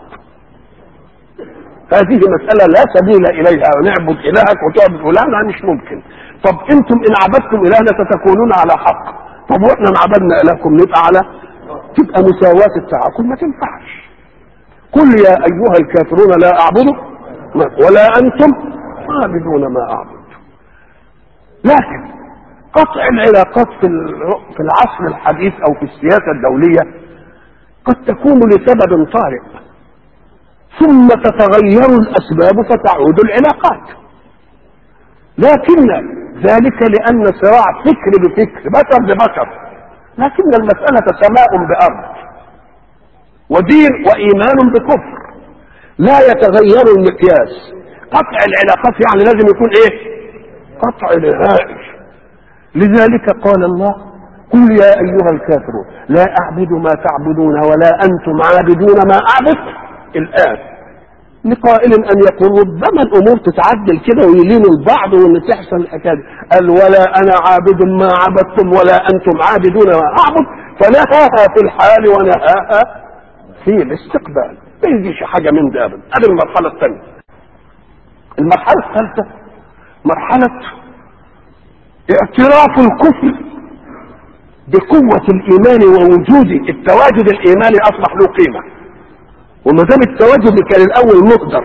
B: هذه مسألة لا سبيل إليها، ونعبد إلهك وتعبد فلان مش ممكن. طب أنتم إن عبدتم إلهنا ستكونون على حق، طب وإحنا إن عبدنا إلهكم نبقى على، تبقى مساواة التعاقل ما تنفعش. قل يا أيها الكافرون لا أعبد ولا أنتم عابدون ما أعبد. لكن قطع العلاقات في العصر الحديث أو في السياسة الدولية قد تكون لسبب طارئ، ثم تتغير الأسباب فتعود العلاقات. لكن ذلك لأن صراع فكر بفكر، بشر ببشر، لكن المسألة سماء بأرض ودين وإيمان بكفر، لا يتغير المقياس. قطع العلاقات يعني لازم يكون ايه؟ قطع نهائي. لذلك قال الله قل يا أيها الكافرون لا أعبد ما تعبدون ولا أنتم عابدون ما أعبد. الآن لقائل أن يقول ربما الأمور تتعدل كده ويلينوا البعض وأن تحصل الحكاية دي. قال ولا أنا عابد ما عبدتم ولا أنتم عابدون ما أعبد، فنهاها في الحال ونهاها في الاستقبال. ما يجيش حاجة من ده أبدا. هذه المرحلة الثانية. المرحلة الثالثة مرحلة اعتراف الكفر بقوة الإيمان ووجود التواجد الإيماني أصبح له قيمة. وما دام التواجد كان الأول مقدر،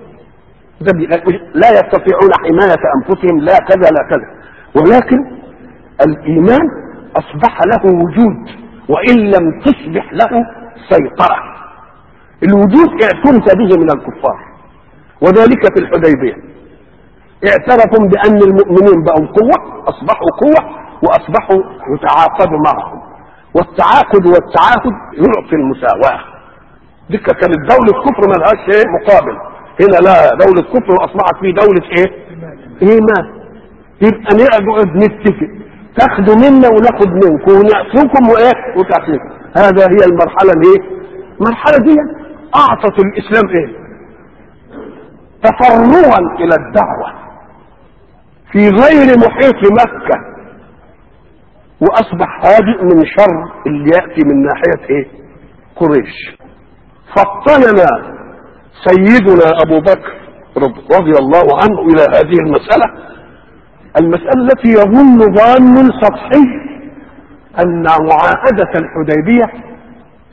B: لا يستطيعون حماية أنفسهم لا كذا لا كذا، ولكن الإيمان أصبح له وجود وإن لم تصبح له سيطرة. الوجود اعترف به من الكفار، وذلك في الحديبية اعترفوا بأن المؤمنين بقوا قوة، أصبحوا قوة وأصبحوا يتعاقدوا معهم، والتعاقد والتعاهد يعطي المساواة. دي كانت دولة كفر ما لهاش ايه مقابل، هنا لا، دولة كفر وأصبحت في دولة ايه؟ إيمان. يبقى نقعد نتفق، تاخدوا منا وناخد منكم ونعطيكم وايه وتعطيكم. هذا هي المرحلة الايه؟ المرحلة دي أعطت الإسلام ايه؟ تفرغا إلى الدعوة في غير محيط مكة، واصبح هادئ من شر اللي يأتي من ناحية ايه؟ قريش. فاطلنا سيدنا ابو بكر رضي الله عنه الى هذه المسألة، المسألة التي يظن ظان سطحي ان معاهدة الحديبية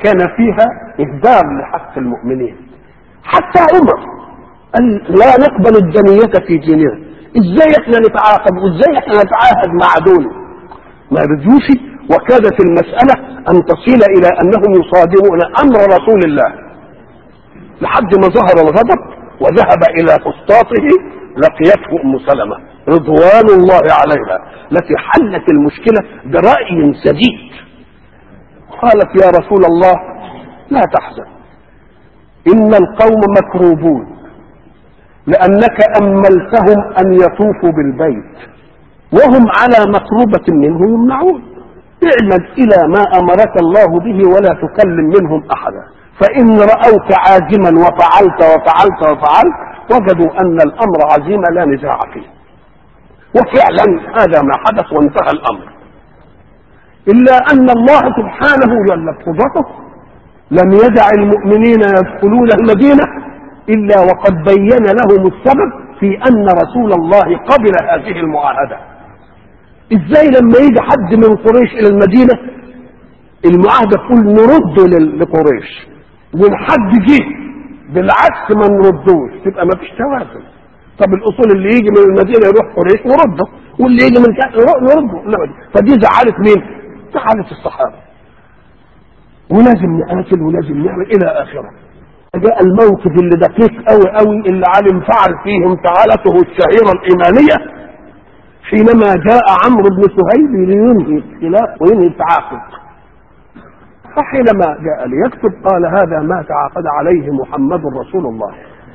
B: كان فيها إهدار لحق المؤمنين. حتى عمر قال لا نقبل الدنية في ديننا، ازاي احنا نتعاقب وازاي احنا نتعاهد مع دول؟ ما رضيوش، وكادت المسألة ان تصل الى انهم يصادمون امر رسول الله لحد ما ظهر الغضب وذهب الى فسطاطه. لقيته ام سلمة رضوان الله عليها التي حلت المشكلة برأي سديد. قالت يا رسول الله لا تحزن، ان القوم مكروبون لأنك أملتهم أن يطوفوا بالبيت وهم على مطلوبة منه يمنعون. اعمد إلى ما أمرك الله به ولا تكلم منهم أحدا، فإن رأوك عازما وفعلت وفعلت وفعلت وجدوا أن الأمر عزيمة لا نزاع فيه. وفعلا هذا ما حدث وانتهى الأمر، إلا أن الله سبحانه جل قدرته لم يدع المؤمنين يدخلون المدينة إلا وقد بين لهم السبب في أن رسول الله قبل هذه المعاهدة. إزاي لما يجي حد من قريش إلى المدينة المعاهدة تقول نرد لقريش، والحد جه بالعكس ما نردوش، تبقى ما فيش توازن. طب الأصول اللي يجي من المدينة يروح قريش نرده، واللي يجي من كان نرده. فدي زعلت مين؟ زعلت الصحابة، ولازم نقاتل ولازم نعمل إلى آخره. جاء الموقف اللي دقيق قوي قوي اللي علم فعل فيه انفعالته الشهيرة الإيمانية حينما جاء عمرو بن سهيل لينهي الخلاف وينهي التعاقد. فحينما جاء ليكتب قال هذا ما تعاقد عليه محمد رسول الله.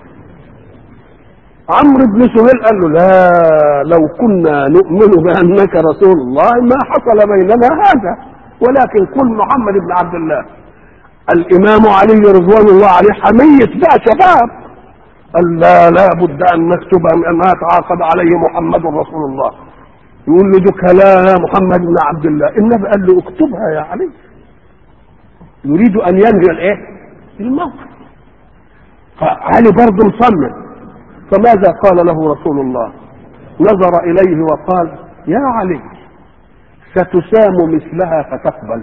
B: عمرو بن سهيل قال له لا، لو كنا نؤمن بأنك رسول الله ما حصل بيننا هذا، ولكن كن محمد بن عبد الله. الامام علي رضوان الله عليه حمية بقى شباب، قال لا لا بد ان نكتب ما تعاقد عليه محمد رسول الله. يقول له دك لا يا محمد بن عبد الله. النبي قال له اكتبها يا علي، يريد ان ينهي الايه الموقف. فعلي برضه مصمم، فماذا قال له رسول الله؟ نظر اليه وقال يا علي ستسام مثلها فتقبل.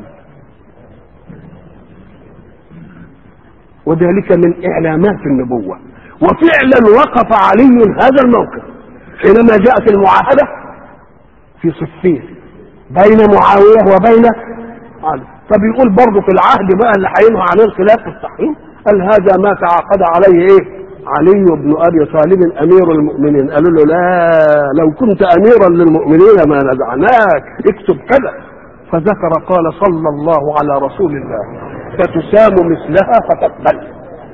B: وذلك من إعلامات النبوة. وفعلا وقف علي هذا الموقف حينما جاءت المعاهدة في صفين بين معاوية وبين علي. فبيقول برضه في العهد بقى اللي هينهى عن الخلاف في الصحيح قال هذا ما تعاقد عليه ايه علي بن ابي طالب امير المؤمنين. قالوا له لا، لو كنت اميرا للمؤمنين ما نزعناك، اكتب كذا. فذكر قال صلى الله على رسول الله فتسام مثلها فتقبل.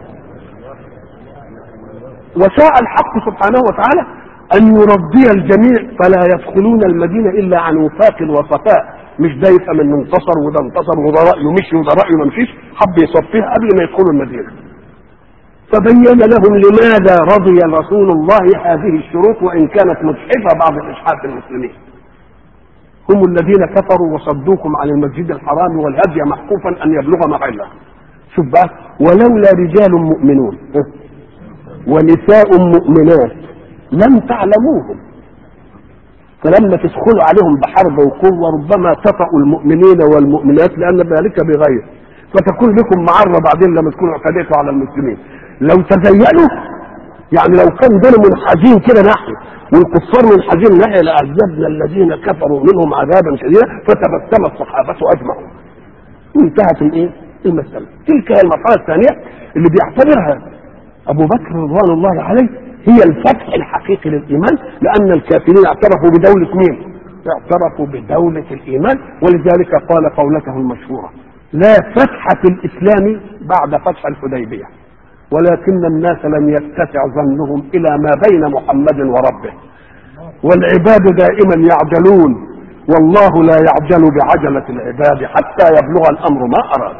B: وشاء الحق سبحانه وتعالى ان يرضي الجميع فلا يدخلون المدينة الا عن وفاق وصفاء، مش ده يبقى من انتصر وده انتصر وده رأيه مشي وده رأيه ما مشيش، حب يصفيها قبل ما يدخلوا المدينة. فبين لهم لماذا رضي رسول الله هذه الشروط وان كانت مجحفة بعض الاشحاف المسلمين. هم الذين كفروا وصدوكم عن المسجد الحرام والهدي محكوفا ان يبلغ محله. شوف بقى ولولا رجال مؤمنون ونساء مؤمنات لم تعلموهم فلما تدخلوا عليهم بحرب وقوه ربما تطأوا المؤمنين والمؤمنات لان ذلك بغير، فتكون لكم معرة بعدين لما تكونوا اعتديتوا على المسلمين. لو تزينوا يعني لو كان دول منحازين كده ناحيه والكفار منحازين ناحيه لعذبنا الذين كفروا منهم عذابا شديدا فتبسم الصحابه اجمعون. وانتهت الايه؟ المساله. تلك هي المرحله الثانيه اللي بيعتبرها ابو بكر رضوان الله عليه هي الفتح الحقيقي للايمان، لان الكافرين اعترفوا بدوله مين؟ اعترفوا بدوله الايمان، ولذلك قال قولته المشهوره لا فتح في الاسلام بعد فتح الحديبيه، ولكن الناس لم يتسع ظنهم الى ما بين محمد وربه، والعباد دائما يعجلون والله لا يعجل بعجلة العباد حتى يبلغ الامر ما اراد.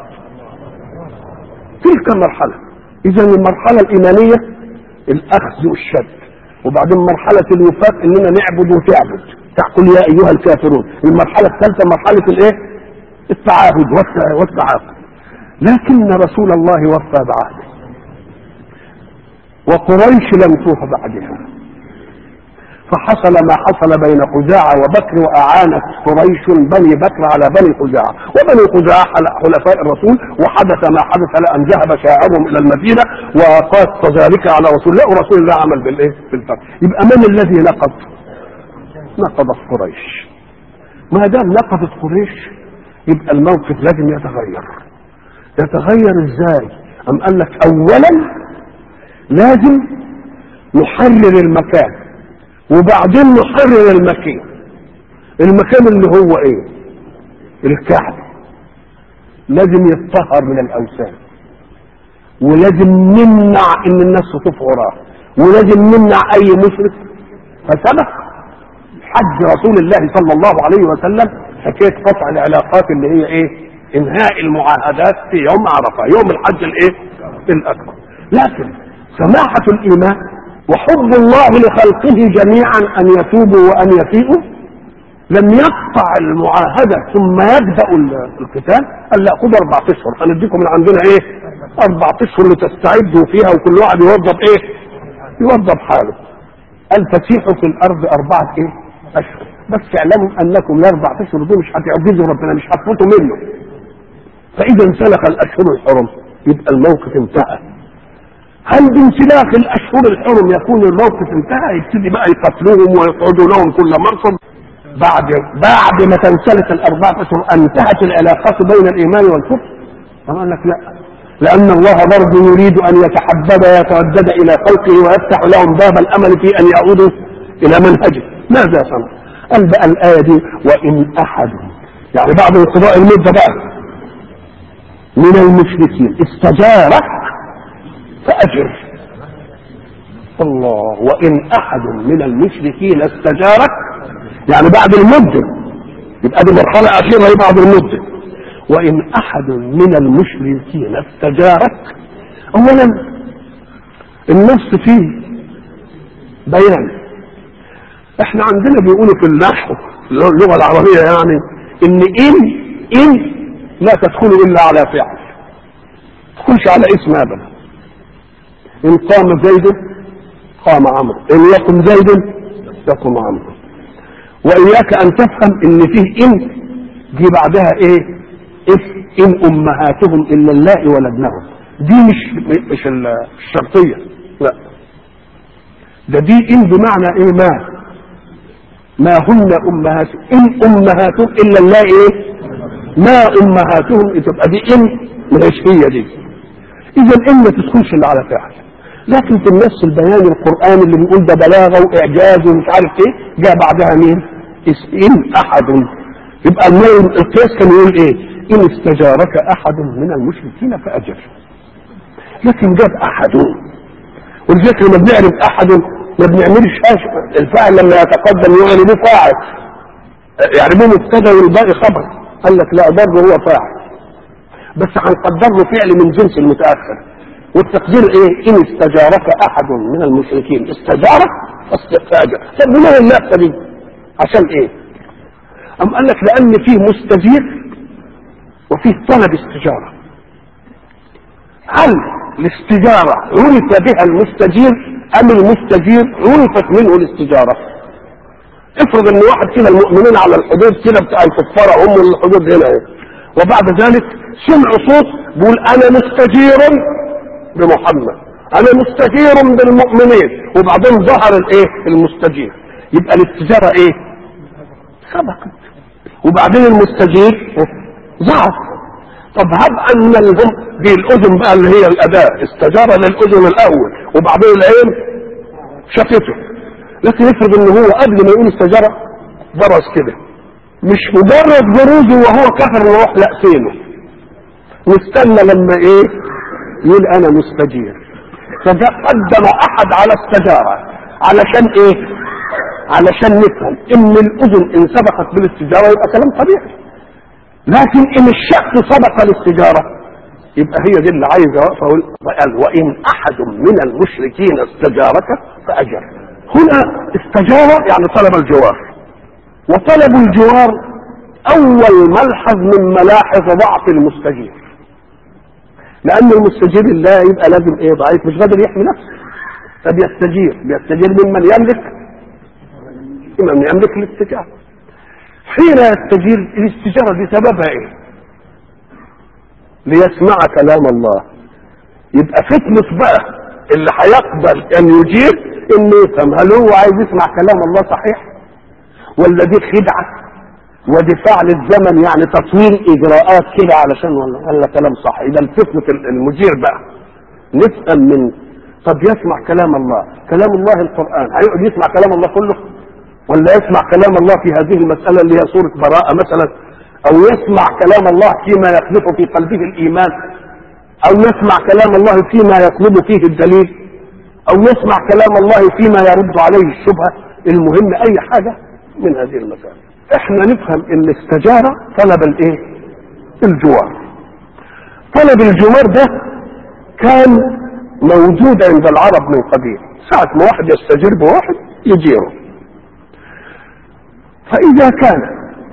B: تلك المرحلة. اذا المرحلة الايمانية الاخذ والشد، وبعدين مرحلة الوفاق اننا نعبد وتعبد تقول يا ايها الكافرون. المرحلة الثالثة مرحلة الايه؟ التعاهد والتعاقد. لكن رسول الله وفى بعهده وقريش لم توف بعدها،
A: فحصل ما حصل بين خزاعة وبكر، وأعانت قريش بني بكر على بني خزاعة، وبني خزاعة حلفاء الرسول، وحدث ما حدث لأن ذهب شاعرهم إلى المدينة وقاس ذلك على رسول الله، ورسول الله عمل بالإيه؟ بالفتح. يبقى من الذي نقض؟ نقضت قريش. ما دام نقضت قريش يبقى الموقف لازم يتغير. يتغير ازاي؟ أم قال لك أولا لازم نحرر المكان، وبعدين نحرر المكان. المكان اللي هو ايه؟ الكعبة لازم يتطهر من الاوثان، ولازم نمنع ان الناس تطوف وراه، ولازم نمنع اي مشرك. فسبق حج رسول الله صلى الله عليه وسلم حكايه قطع العلاقات اللي هي ايه؟ انهاء المعاهدات في يوم عرفه، يوم الحج الايه؟ الاكبر. لكن سماحه الايمان وحب الله لخلقه جميعا ان يتوبوا وان يفيئوا لم يقطع المعاهده ثم يبدا القتال. قال لا، خذوا اربع اشهر هنديكم من عندنا ايه؟ اربع اشهر لتستعدوا فيها، وكل واحد يوظف ايه؟ يوظف حاله. قال فسيحوا في الارض اربعه ايه؟ اشهر، بس اعلموا انكم الاربع اشهر دول مش هتعجزوا ربنا، مش هتفوتوا منه. فاذا انسلخ الاشهر الحرم يبقى الموقف انتهى. هل بانسلاخ الاشهر الحرم يكون الموقف انتهى؟ يبتدي بقى يقتلوهم ويقعدوا لهم كل مرصد. بعد بعد ما تنسلخ الاربعه اشهر انتهت العلاقات بين الايمان والكفر؟ قال لك لا، لان الله برضه يريد ان يتحبب ويتودد الى خلقه ويفتح لهم باب الامل في ان يعودوا الى منهجه. ماذا صنع؟ قال بقى الايه دي وان احد، يعني بعد انقضاء المده بقى، من المشركين استجارك فأجر. الله، وإن أحد من المشركين استجارك، يعني بعد المدة، يبقى دي مرحلة أخيرة هي بعد المدة. وإن أحد من المشركين استجارك، أولا النص فيه بيان. احنا عندنا بيقولوا في النحو اللغة العربية يعني إن إن إن لا تدخل إلا على فعل، ما تدخلش على اسم أبدا. إن قام زيد قام عمرو، إن يقم زيد يقوم عمرو. وإياك أن تفهم إن فيه إن دي بعدها إيه؟ إف إن أمهاتهم إلا اللائي ولدنهم، دي مش مش الشرطية، لا، ده دي إن بمعنى إيه؟ ما ما هن أمهاتهم، إن أمهاتهم إلا اللائي إيه؟ ما أمهاتهم، تبقى دي إن مش هي دي. إذا إن ما تدخلش إلا على فعل. لكن في النص البياني القرآني اللي بيقول ده بلاغة وإعجاز ومش عارف إيه، جاء بعدها مين؟ إن أحد. يبقى القياس كان يقول إيه؟ إن استجارك أحد من المشركين فأجر. لكن جاب أحد، ولذلك لما بنعرف أحد ما بنعملش الفاعل لما يتقدم يعرف به فاعل، يعني به مبتدا والباقي خبر. قال لك لا، برضه هو فاعل بس هنقدر له فعل من جنس المتاخر. والتقدير ايه؟ ان استجارك احد من المشركين، استجارك استفاجر. طب ليه اللفه دي؟ عشان ايه؟ ام قال لك لان فيه مستجير وفيه طلب استجاره. هل الاستجاره عرف بها المستجير ام المستجير عرفت منه الاستجاره؟ افرض ان واحد كده المؤمنين على الحدود كده بتاع الكفار هم الحدود هنا ايه، وبعد ذلك سمع صوت بيقول انا مستجير بمحمد، انا مستجير بالمؤمنين، وبعدين ظهر الايه؟ المستجير. يبقى الاستجاره ايه؟ سبقت، وبعدين المستجير ظهر. طب هب ان الهم دي الاذن بقى اللي هي الاداه، استجار للاذن الاول وبعدين العين شافته. لكن افرض ان هو قبل ما يقول استجاره برز كده، مش مجرد بروزه وهو كفر وروح لا سينه، واستنى لما ايه؟ يقول انا مستجير. فقدم احد على استجاره علشان ايه؟ علشان نفهم ان الاذن ان سبقت بالاستجاره يبقى كلام طبيعي، لكن ان الشخص سبق الاستجاره يبقى هي دي اللي عايز واقفه. قال وان احد من المشركين استجارك فاجر. هنا استجاره يعني طلب الجوار، وطلب الجوار اول ملحظ من ملاحظ ضعف المستجير، لان المستجير لله يبقى لازم ايه؟ ضعيف، مش قادر يحمي نفسه، فبيستجير. بيستجير ممن يملك
B: من يملك الاستجارة. حين يستجير الاستجارة دي سببها ايه؟ ليسمع كلام الله. يبقى فتنة بقى اللي هيقبل ان يجير انه يفهم هل هو عايز يسمع كلام الله صحيح ولا دي خدعة ودفاع للزمن، يعني تطوير اجراءات كده علشان ولا ولا كلام صح. اذا الفتنة المجير بقى نفهم من طب يسمع كلام الله، كلام الله القرآن، هيقعد يسمع كلام الله كله ولا يسمع كلام الله في هذه المسألة اللي هي سورة براءة مثلا، او يسمع كلام الله فيما يخلف في قلبه الايمان، او يسمع كلام الله فيما يطلب فيه الدليل، او يسمع كلام الله فيما يرد عليه الشبهة. المهم اي حاجة من هذه المسائل. احنا نفهم ان الاستجارة طلب الايه؟ الجوار. طلب الجوار ده كان موجود عند العرب من قديم، ساعة ما واحد يستجير بواحد يجيره. فاذا كان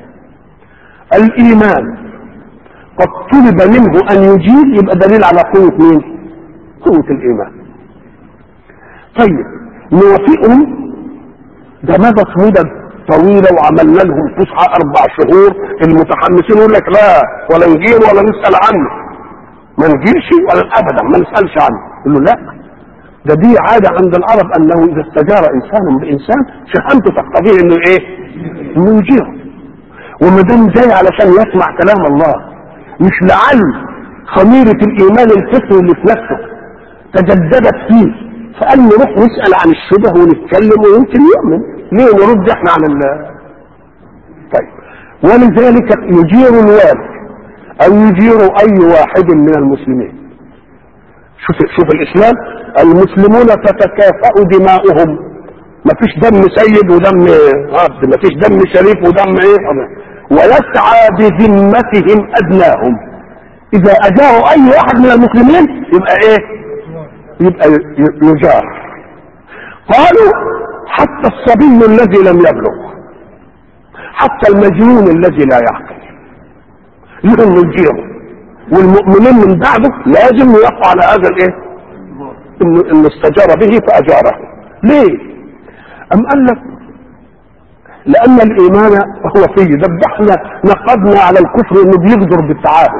B: الايمان قد طلب منه ان يجير يبقى دليل على قوة مين؟ قوة الايمان. طيب نوافقهم ده مدى مدة طويلة وعملنا لهم فسحة اربع شهور، المتحمسين يقول لك لا ولا نجير ولا نسأل عنه، ما نجيرش ولا ابدا ما نسألش عنه. يقول له لا، ده دي عادة عند العرب انه اذا استجار انسان بانسان شهامته تقتضيه انه ايه؟ انه يجيره. وما دام جاي علشان يسمع كلام الله، مش لعل خميرة الايمان الفطري اللي في نفسه تجددت فيه فقال نروح نسأل عن الشبه ونتكلم ويمكن يؤمن، ليه نرد احنا عن ال طيب. ولذلك يجير الوالد او يجير اي واحد من المسلمين. شوف شوف الاسلام، المسلمون تتكافأ دماؤهم، ما فيش دم سيد ودم عبد، ما فيش دم شريف ودم ايه، ويسعى بذمتهم ادناهم. اذا اجاروا اي واحد من المسلمين يبقى ايه؟ يبقى يجار. قالوا حتى الصبي الذي لم يبلغ، حتى المجنون الذي لا يعقل لهم نجيره، والمؤمنين من بعده لازم يقع على هذا الايه؟ انه إن استجار به فاجاره. ليه؟ ام قال لك لان الايمان هو فيه. ده احنا نقضنا على الكفر انه بيقدر بالتعاهد،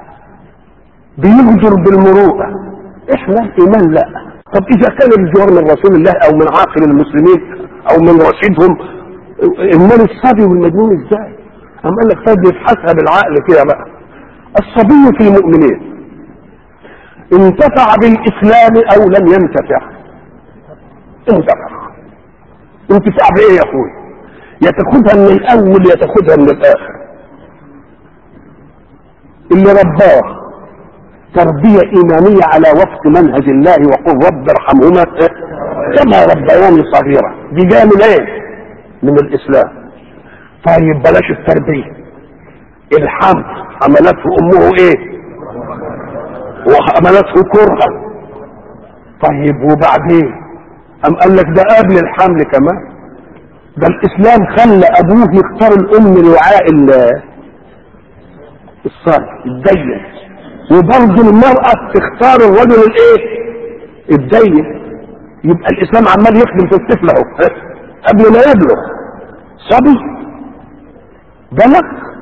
B: بيقدر بالمروءه، احنا الايمان لا. طب اذا كان الجوار من رسول الله او من عاقل المسلمين او من رشيدهم، امال الصبي والمجنون ازاي؟ ام قال لك طب يفحصها بالعقل كده بقى. الصبي في المؤمنين انتفع بالاسلام او لم ينتفع؟ انتفع. انتفاع بايه يا اخوي؟ يا تاخدها من الاول يا تاخدها من الاخر. اللي رباه تربية ايمانية على وفق منهج الله وقل رب ارحمهما كما ربياني صغيرة، دي جايه من ايه؟ من الاسلام. طيب بلاش التربية، الحمل حملته امه ايه؟ وحملته كرها. طيب وبعدين ام قال لك ده قبل الحمل كمان، ده الاسلام خلى ابوه يختار الام الوعاء الصالح الدين، وبرضه المرأة تختار الرجل الايه؟ الدين. يبقى الاسلام عمال يخدم في الطفل اهو قبل ما يبلغ. صبي بلغ،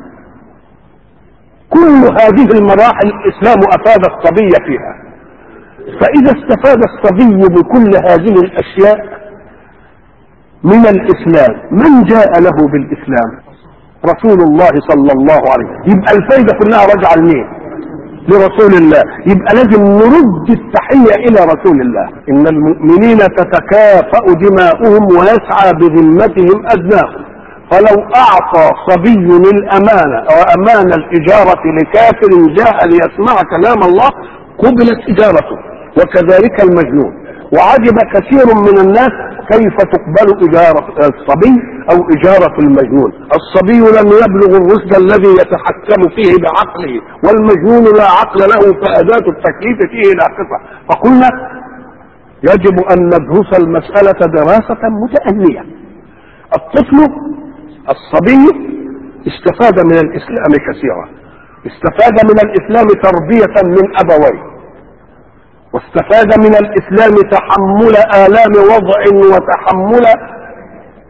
B: كل هذه المراحل الاسلام افاد الصبي فيها. فاذا استفاد الصبي بكل هذه الاشياء من الاسلام، من جاء له بالاسلام؟ رسول الله صلى الله عليه وسلم. يبقى الفايدة كلها راجعة لمين؟ لرسول الله. يبقى لازم نرد التحية الى رسول الله. ان المؤمنين تتكافأ دماؤهم ويسعى بذمتهم ادناهم. فلو اعطى صبي الامانة وامان الاجارة لكافر جاء ليسمع كلام الله قبلت اجارته، وكذلك المجنون. وعجب كثير من الناس كيف تقبل اجارة الصبي او اجارة المجنون. الصبي لم يبلغ الرشد الذي يتحكم فيه بعقله، والمجنون لا عقل له فأداة التكليف فيه ناقصة. فقلنا يجب ان ندرس المسألة دراسة متأنية. الطفل الصبي استفاد من الاسلام كثيرا، استفاد من الاسلام تربية من ابويه، واستفاد من الاسلام تحمل الام وضع وتحمل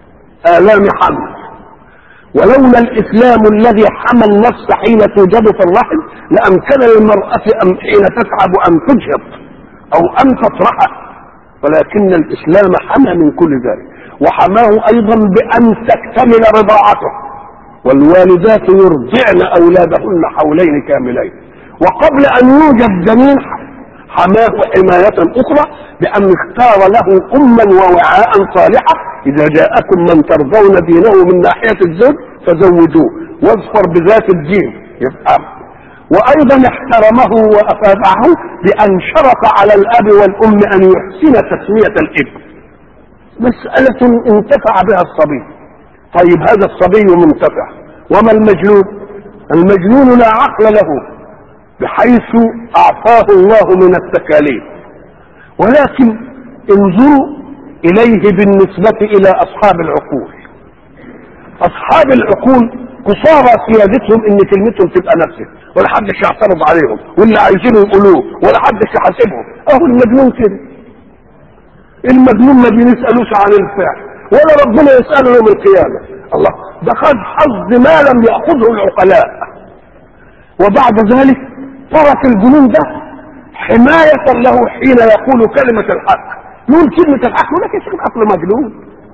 B: آلام حمل. ولولا الإسلام الذي حمى النفس حين توجد في الرحم لأمكن للمرأة حين تتعب أن تجهض أو أن تطرحه، ولكن الإسلام حمى من كل ذلك، وحماه أيضا بأن تكتمل رضاعته، والوالدات يرضعن أولادهن حولين كاملين. وقبل أن يوجد جنين حماه حماية أخرى بأن اختار له أما ووعاء صالحة. إذا جاءكم من ترضون دينه من ناحية الزوج فزوجوه واظفر بذات الدين يبقى. وأيضا احترمه وأفادعه بأن شرط على الأب والأم أن يحسن تسمية الابن، مسألة انتفع بها الصبي. طيب هذا الصبي منتفع، وما المجنون؟ المجنون لا عقل له بحيث أعطاه الله من التكاليف، ولكن انظروا إليه بالنسبة إلى أصحاب العقول. أصحاب العقول قصارى سيادتهم إن كلمتهم تبقى نفسه، ولا حدش يعترض عليهم، واللي عايزينه يقولوه، ولا حدش يحاسبهم. أهو المجنون كده، المجنون ما بيسألوش عن الفعل، ولا ربنا يسأله يوم القيامة. الله، ده خد حظ ما لم يأخذه العقلاء. وبعد ذلك ترك الجنون ده حماية له حين يقول كلمة الحق. يقول كلمة الحق يقول لك يا شيخ العقل مجنون،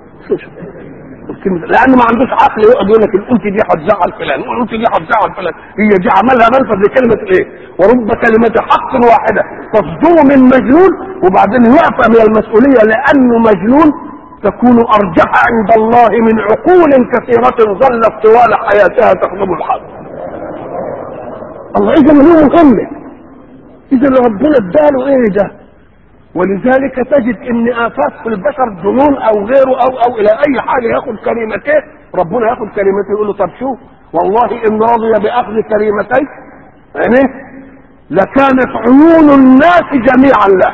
B: لأنه ما عندوش عقل يقعد يقول لك القلت دي هتزعل فلان، القلت دي هتزعل فلان. هي دي عملها منفذ لكلمة ايه؟ ورب كلمة حق واحدة تصدر من مجنون وبعدين يعفى من المسؤولية لأنه مجنون تكون أرجح عند الله من عقول كثيرة ظلت طوال حياتها تخدم الحق. الله، إذا هو مكمل، إذا ربنا اداله إيه ده؟ ولذلك تجد ان آفات في البشر جنون او غيره او او الى اي حاجه ياخذ كلمتين، ربنا ياخذ كلمتين يقول له طب شوف والله ان رضي باخذ كلمتين يعني لكانت عيون الناس جميعا له.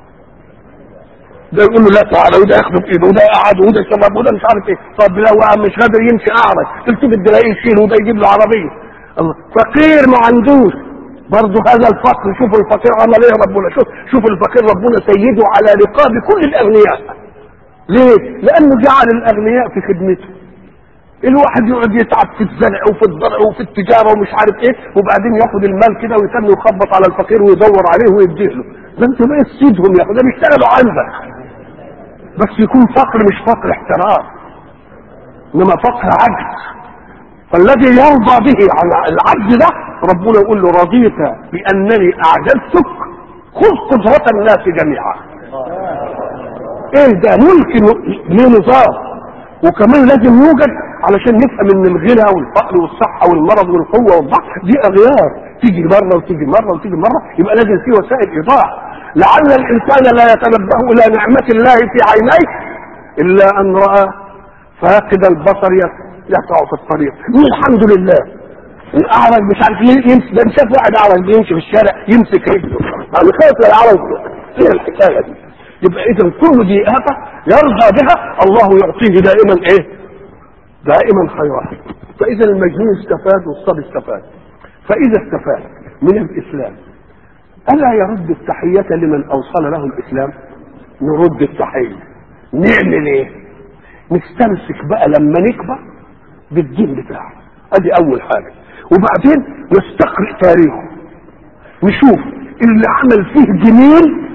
B: ده يقول له لا تعالى، وده ياخذ بايده، وده قعد، وده شرب، وده مش عارف ايه. طب لو مش قادر يمشي اعرج تلتفت تلاقيه يشيل، وده يجيب له عربيه. الله، فقير ما عندوش برضه هذا الفقر. شوف الفقير عمل ايه ربنا، شوف شوف الفقير ربنا سيده على رقاب كل الاغنياء. ليه؟ لانه جعل الاغنياء في خدمته. الواحد يقعد يتعب في الزرع وفي الزرع وفي التجاره ومش عارف ايه، وبعدين ياخد المال كده ويتم يخبط على الفقير ويدور عليه ويديه له. ده انتوا بقى تسيدهم يا اخي، ده بيشتغلوا عندك، بس يكون فقر مش فقر احترام، انما فقر عجز. فالذي يرضى به على العجز ده ربنا يقول له رضيت بانني اعجزتك خذ قدرة الناس جميعا. ايه ده؟ ملك ليه نظام، وكمان لازم يوجد علشان نفهم ان الغنى والفقر والصحة والمرض والقوة والضعف دي اغيار تيجي مرة وتيجي مرة وتيجي مرة، يبقى لازم في وسائل ايضاح. لعل الانسان لا يتنبه الى نعمة الله في عينيه الا ان رأى فاقد البصر يقع في الطريق يقول الحمد لله. الاعرج مش عارف يمسك، ده شاف واحد اعرج بيمشي في الشارع يمسك رجله، انا خايف لا يعرج. ايه الحكايه دي؟ يبقى اذا كل دي آفة يرضى بها الله يعطيه دائما ايه؟ دائما خيرها. فاذا المجنون استفاد والصبي استفاد. فاذا استفاد من الاسلام الا يرد التحية لمن اوصل له الاسلام؟ نرد التحية. نعمل ايه؟ نستمسك بقى لما نكبر بالدين بتاعه، ادي اول حاجة. وبعدين نستقرئ تاريخه، نشوف اللي عمل فيه جميل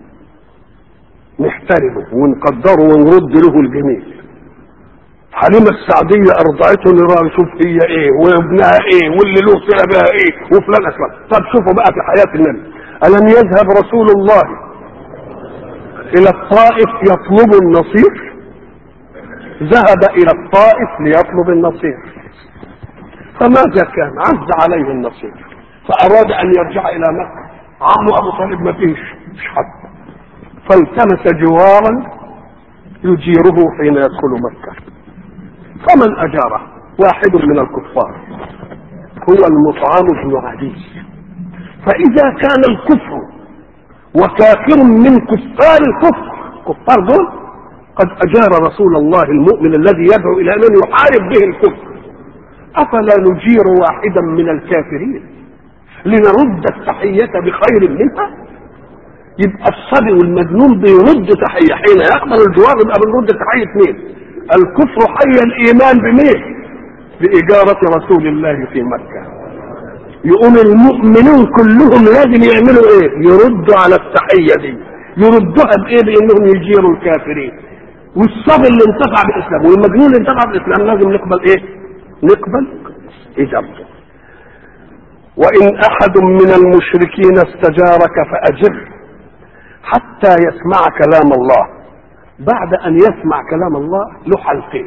B: نحترمه ونقدره ونرد له الجميل. حليمة السعدية ارضعته نرى نشوف هي ايه وابنها ايه واللي له صلة بها ايه وفلان اسلم. طب شوفوا بقى في حياة النبي، الم يذهب رسول الله الى الطائف يطلب النصير؟ ذهب الى الطائف ليطلب النصير، فماذا كان؟ عز عليه النصير فاراد ان يرجع الى مكة. عمه ابو طالب ما فيش مش حد، فالتمس جوارا يجيره حين يدخل مكة. فمن اجاره؟ واحد من الكفار هو المطعم بن عدي. فاذا كان الكفر وكافر من كفار الكفر، كفار دول قد اجار رسول الله المؤمن الذي يدعو الى ان يحارب به الكفر، افلا نجير واحدا من الكافرين لنرد التحية بخير منها؟ يبقى الصبي والمجنون بيرد تحية، حين يقبل الجوار يبقى بنرد تحية مين؟
A: الكفر حي الايمان بمين؟ بإجارة رسول الله في مكة. يقوم المؤمنون كلهم لازم يعملوا ايه؟ يردوا على التحية دي. يردوها بايه؟ بانهم يجيروا الكافرين. والصبي اللي انتفع بالاسلام والمجنون اللي انتفع بالاسلام لازم نقبل ايه؟ نقبل اجابته. وان احد من المشركين استجارك فاجره حتى يسمع كلام الله. بعد ان يسمع كلام الله له حلقين: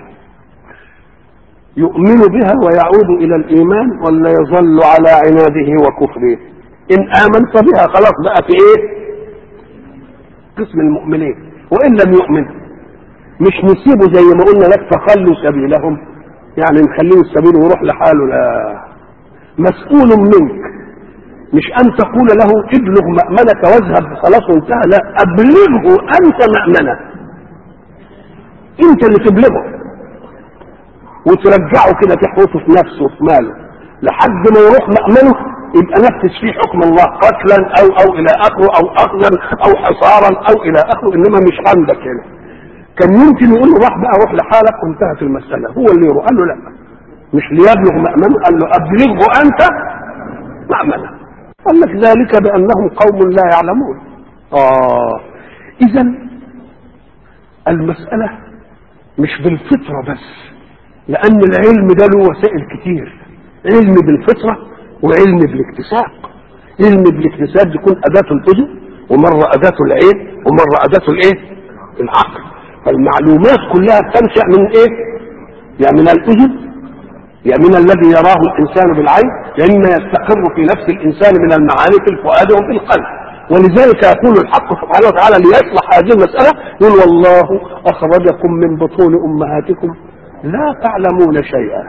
A: يؤمن بها ويعود الى الايمان، ولا يظل على عناده وكفره. ان امنت بها خلاص بقى في ايه؟ قسم المؤمنين. وان لم يؤمن مش نسيبه زي ما قلنا لك فخلوا سبيلهم، يعني نخليه السبيل ويروح لحاله. لا، مسؤول منك، مش ان تقول له ابلغ مأمنك واذهب خلاص وانتهى. لا، ابلغه انت مأمنه، انت اللي تبلغه وترجعه كده تحوطه في نفسه وفي ماله لحد ما يروح مأمنه، يبقى نفذ فيه حكم الله قتلا او او الى اخره، او اخذا او حصارا او الى اخره، انما مش عندك هنا. كان يمكن يقول له راح بقى روح لحالك وانتهت المساله. هو اللي يروح قال له لا، مش ليبلغ مأمنه، قال له ابلغه انت مأمنه. قال لك ذلك بانهم قوم لا يعلمون. اه اذا المساله مش بالفطره بس، لان العلم ده له وسائل كتير. علم بالفطره وعلم بالاكتساب. علم بالاكتساب يكون اداة الاذن، ومره اداة العين، ومره اداة الايه؟ العقل. فالمعلومات كلها تنشا من ايه؟ يا من الاذن، يا من الذي يراه الانسان بالعين، يا اما يستقر في نفس الانسان من المعاني في الفؤاد وفي القلب. ولذلك يقول الحق سبحانه وتعالى ليصلح هذه المساله، يقول والله اخرجكم من بطون امهاتكم لا تعلمون شيئا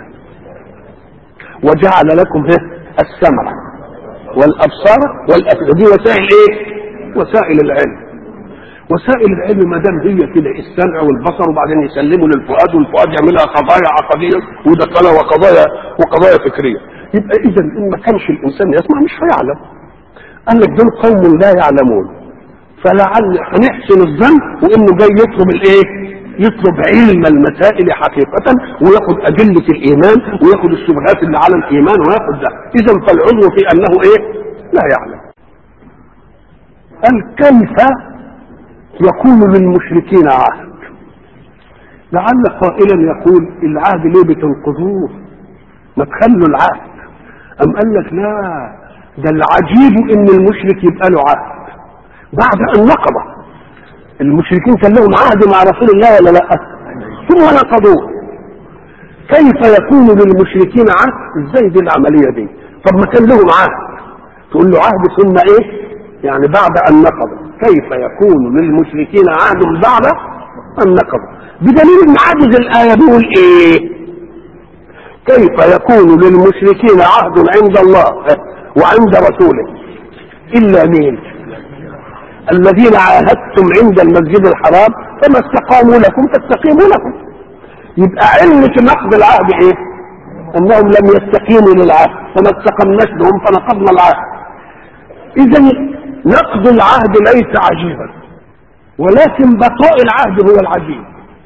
A: وجعل لكم السمع والابصار والافئده. دي وسائل ايه؟ وسائل العلم. وسائل العلم ما دام هي كده السمع والبصر، وبعدين يسلموا للفؤاد والفؤاد يعملها قضايا عقديه ودخلها وقضايا وقضايا فكريه. يبقى اذا ان ما كانش الانسان يسمع مش هيعلم. قال لك دول قوم لا يعلمون، فلعل هنحسن الظن وانه جاي يطلب الايه؟ يطلب علم المسائل حقيقة، وياخد أدلة الإيمان وياخد الشبهات اللي على الإيمان وياخد ده. إذا فالعذر في أنه إيه؟ لا يعلم. قال كيف يكون للمشركين عهد؟ لعل قائلا يقول العهد ليه بتنقضوه؟ ما تخلوا العهد. أم قال لك لا، ده العجيب إن المشرك يبقى له عهد بعد أن نقضه. المشركين كان لهم عهد مع رسول الله ولا لا؟ ثم نقضوه. كيف يكون للمشركين عهد؟ ازاي دي العمليه دي؟ طب ما كان لهم عهد، تقول له عهد ثم ايه؟ يعني بعد ان نقضوا. كيف يكون للمشركين عهد بعد ان نقضوا؟ بدليل ان عجز الايه بيقول ايه؟ كيف يكون للمشركين عهد عند الله وعند رسوله الا مين؟ الذين عاهدتم عند المسجد الحرام فما استقاموا لكم فاستقيموا لكم. يبقى علة نقض العهد ايه؟ انهم لم يستقيموا للعهد فما استقمناش لهم فنقضنا العهد. اذا نقض العهد ليس عجيبا، ولكن بقاء العهد هو العجيب.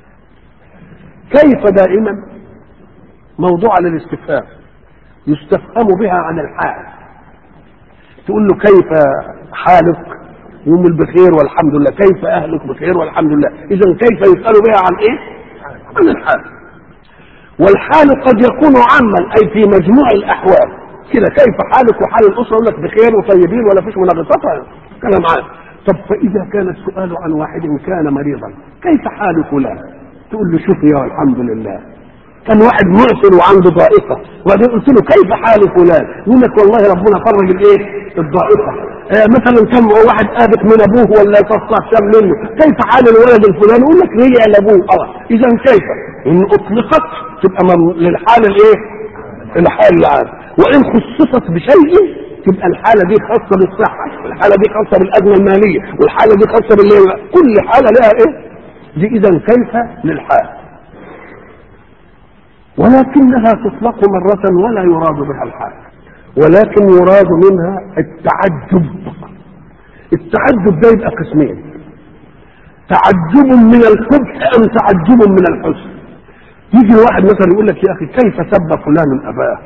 A: كيف دائما موضوع للاستفهام، يستفهم بها عن الحال. تقول له كيف حالك؟ يوم بخير والحمد لله. كيف اهلك؟ بخير والحمد لله. اذا كيف يسأل بها عن ايه؟ عن الحال. والحال قد يكون عاما اي في مجموع الاحوال كده. كيف حالك وحال الاسره؟ يقول لك بخير وطيبين ولا فيش مناقصات كلام عام. طب فاذا كان السؤال عن واحد كان مريضا كيف حال فلان؟ تقول له شوف يا الحمد لله. كان واحد معسر وعنده ضائقه وبعدين قلت له كيف حال فلان؟ يقول لك والله ربنا فرج الايه؟ الضائقه. آه مثلا كان واحد قابت من ابوه ولا تصلح شام منه، كيف حال الولد الفلاني؟ يقول لك رجع لابوه. اه اذا كيف ان اطلقت تبقى للحال الايه؟ الحال العام، وان خصصت بشيء تبقى الحاله دي خاصه بالصحه، والحاله دي خاصه بالازمه الماليه، والحاله دي خاصه بالليل. كل حاله لها ايه؟ دي اذا كيف للحال، ولكنها تطلق مرة ولا يراد بها الحال، ولكن يراد منها التعجب. التعجب ده يبقى قسمين: تعجب من القبح أم تعجب من الحسن. يجي واحد مثلا يقول لك يا اخي كيف سب فلان اباه؟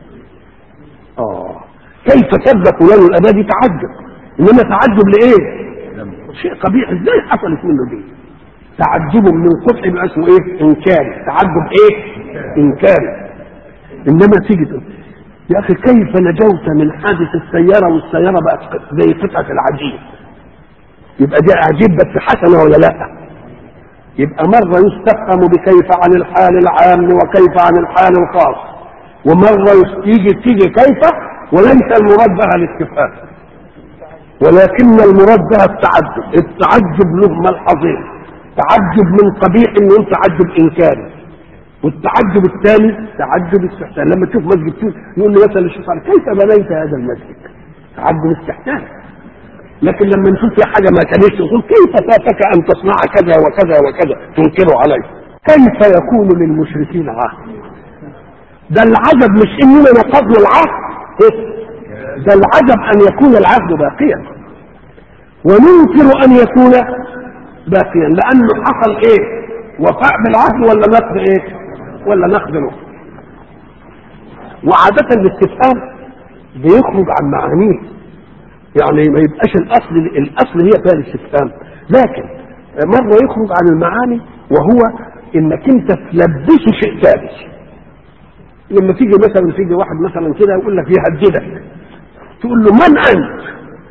A: اه كيف سب فلان الاباء دي تعجب، انما تعجب لايه؟ شيء قبيح، ازاي حصلت منه دي؟ تعجب من قطع يبقى اسمه ايه؟ انكاري. تعجب ايه؟ انكاري. انما تيجي تقول يا اخي كيف نجوت من حادث السياره والسياره بقت زي قطعه العجين؟ يبقى دي عجيب بس حسنه ولا لا؟ يبقى مره يستفهم بكيف عن الحال العام وكيف عن الحال الخاص، ومره تيجي تيجي كيف وليس المراد بها الاستفهام، ولكن المراد بها التعجب. التعجب له ملحظين، تعجب من قبيح انه انت تعجب انكاري، والتعجب الثاني تعجب استحسان. لما تشوف مسجد تشوف يقول لي مثلا الشيخ كيف بنيت هذا المسجد؟ تعجب استحسان. لكن لما نشوف في حاجه ما كانتش تقول كيف فاتك ان تصنع كذا وكذا وكذا تنكره عليه. كيف يكون للمشركين عهد؟ ده العجب مش اننا نقضنا العهد، ده العجب ان يكون العهد باقيا وننكر ان يكون باقيا، لانه حصل ايه؟ وفاء بالعهد ولا نقض ايه؟ ولا نقض له. وعادة الاستفهام بيخرج عن معانيه، يعني ما يبقاش الاصل الاصل هي فيها الاستفهام، لكن مرة يخرج عن المعاني وهو انك انت تلبسه شيء ثابت. لما تيجي مثلا تيجي واحد مثلا كده يقول لك يهددك، تقول له من انت؟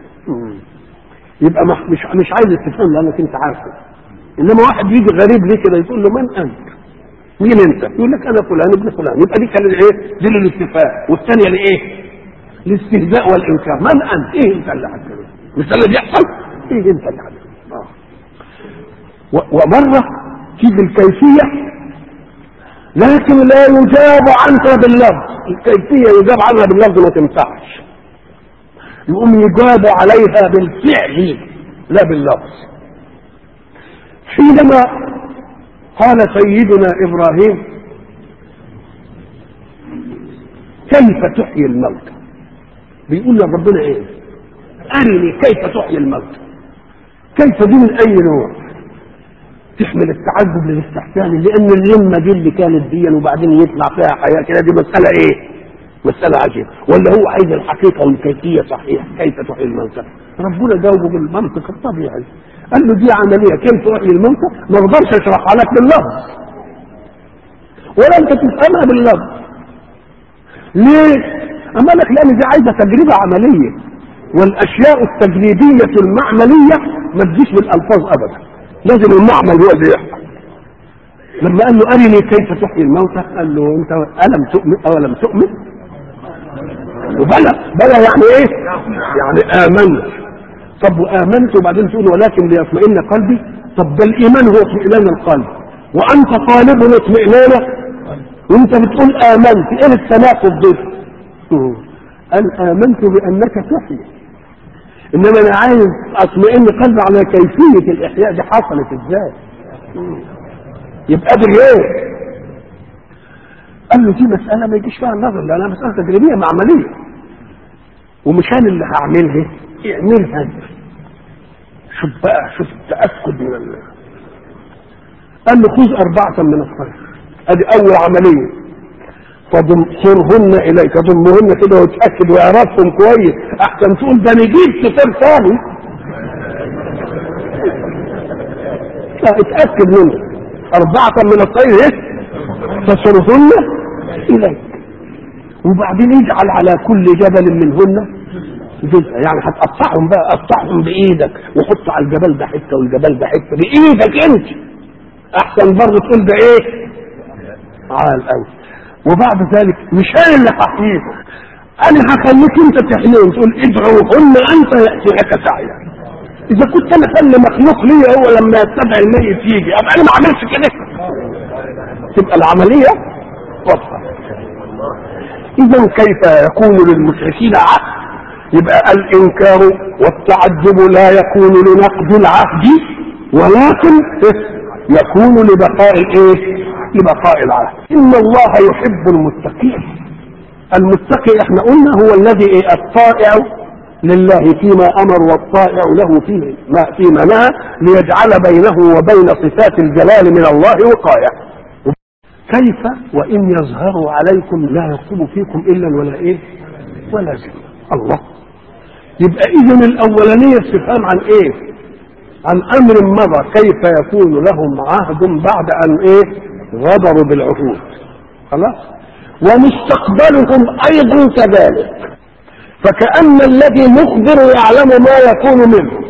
A: يبقى مش مش عايز استفهام لانك انت عارفه. انما واحد يجي غريب ليه كده يقول له من انت؟ مين انت؟ يقول لك انا فلان ابن فلان، يبقى دي كان ايه؟ دي للاستفهام، والثانيه لايه؟ الاستهزاء والانكار. من انت؟ ايه انت اللي حكيت؟ مش ده اللي بيحصل؟ ايه انت اللي حكيت؟ اه ومره تيجي الكيفيه لكن لا يجاب عنها باللفظ. الكيفيه يجاب عنها باللفظ ما تنفعش، يقوم يجاب عليها بالفعل لا باللفظ. حينما قال سيدنا ابراهيم كيف تحيي الموتى، بيقول لربنا ايه؟ ارني كيف تحيي الموتى. كيف دي من اي نوع؟ تحمل التعجب للاستحسان، لان اللمه دي اللي كانت دي وبعدين يطلع فيها حياه كده، دي مساله ايه؟ مساله عجيبه. ولا هو عايز الحقيقه والكيفيه صحيح كيف تحيي الموتى؟ ربنا جاوبه بالمنطق الطبيعي، قال له دي عمليه كيف تحيي الموتى ما اقدرش اشرحها لك باللفظ ولا انت تفهمها باللفظ. ليه؟ اما لك لان دي عايزه تجربه عمليه، والاشياء التجريبيه المعمليه ما تجيش بالالفاظ ابدا، لازم المعمل هو اللي يحصل. لما قال له ارني كيف تحيي الموتى قال له انت الم تؤمن او لم تؤمن؟ وبلى بلى يعني ايه؟ يعني امنت. طب وامنت وبعدين تقول ولكن ليطمئن قلبي؟ طب ده الايمان هو اطمئنان القلب، وانت طالب اطمئنانه وانت بتقول امنت. ايه التناقض ده؟ قال امنت بانك تحيي، انما انا عايز اطمئن قلبي على كيفيه الاحياء دي حصلت ازاي. يبقى دي ايه؟ قال له دي مساله ما يجيش فيها النظر، لانها مساله تجريبيه معمليه، ومش انا اللي هعملها، اعملها انت. شوف بقى، شوف التاكد من الله. قال له خذ اربعه من الطير، ادي اول عمليه، فضمهن اليك، ضمهن كده وتاكد واعرفهم كويس احسن تقول ده نجيب كتاب ثاني. لا اتاكد منه. اربعه من الطير ايه؟ فصرهن اليك، وبعدين اجعل على كل جبل منهن جزء، يعني هتقطعهم بقى، قطعهم بايدك وحط على الجبل ده حته والجبل ده حته بايدك انت، احسن برضه تقول ده ايه؟ عال قوي. وبعد ذلك مش انا اللي هحييك، انا هخليك انت تحييهم، تقول ادعوهن انت ياتي لك سعيا. اذا كنت انا خلي مخلوق لي هو لما يتبع الميت يجي، ابقى انا ما اعملش كده، تبقى العمليه واضحه. اذا كيف يكون للمشركين عهد؟ يبقى الانكار والتعجب لا يكون لنقض العهد، ولكن يكون لبقاء الايه؟ لبقاء العهد. ان الله يحب المتقين. المتقي احنا قلنا هو الذي ايه؟ الطائع لله فيما امر والطائع له فيه ما فيما نهى، ليجعل بينه وبين صفات الجلال من الله وقاية. كيف وإن يظهروا عليكم لا يرقبوا فيكم إلا ولا إيه ولا ذمة. الله، يبقى إذن الأولانية استفهام عن إيه؟ عن أمر مضى، كيف يكون لهم عهد بعد أن إيه غدروا بالعهود. خلاص، ومستقبلهم أيضا كذلك، فكأن الذي مخبر يعلم ما يكون منه،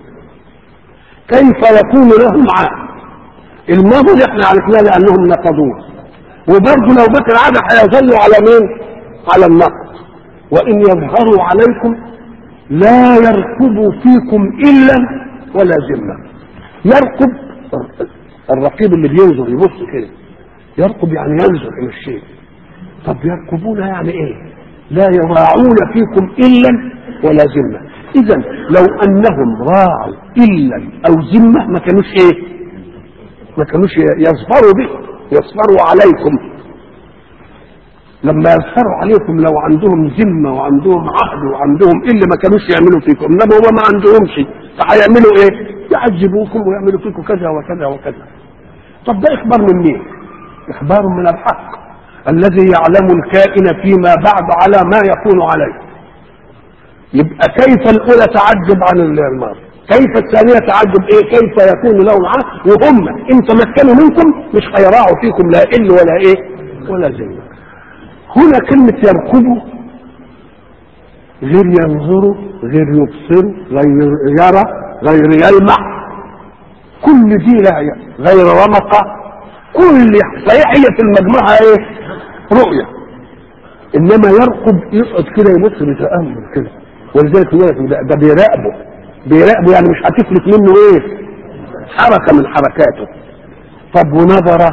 A: كيف يكون لهم عهد. الماضي احنا عرفناه لأنهم نقضوه، وبرضه لو بكر عهد هيظلوا على مين؟ على النقض. وإن يظهروا عليكم لا يرقبوا فيكم إلا ولا ذمة. يرقب الرقيب اللي بينظر يبص كده، يرقب يعني ينظر إلى الشيء. طب يرقبون يعني إيه؟ لا يراعون فيكم إلا ولا ذمة. إذا لو أنهم راعوا إلا أو ذمة ما كانوش إيه؟ ما كانوش يظفروا به، يظفروا عليكم. لما يظفروا عليكم لو عندهم ذمة وعندهم عهد وعندهم إلا ما كانوش يعملوا فيكم، إنما هم ما عندهمش، فهيعملوا إيه؟ يعذبوكم ويعملوا فيكم كذا وكذا وكذا. طب ده إخبار من مين؟ إخبار من الحق الذي يعلم الكائن فيما بعد على ما يكون عليه. يبقى كيف الأولى تعجب عن الماضي، كيف الثانية تعجب إيه؟ كيف يكون لهم عهد وهم إن تمكنوا منكم مش هيراعوا فيكم لا إل ولا إيه ولا ذمة. هنا كلمة يرقبوا غير ينظروا، غير يبصروا، غير يرى، غير يلمع، كل دي لا، غير رمقة، كل صحيح هي في المجموعة ايه؟ رؤية. انما يرقب يقعد كده يبص بتأمل كده، ولذلك ده, ده بيراقبه بيراقبه يعني مش هتفلت منه ايه؟ حركة من حركاته. طب ونظر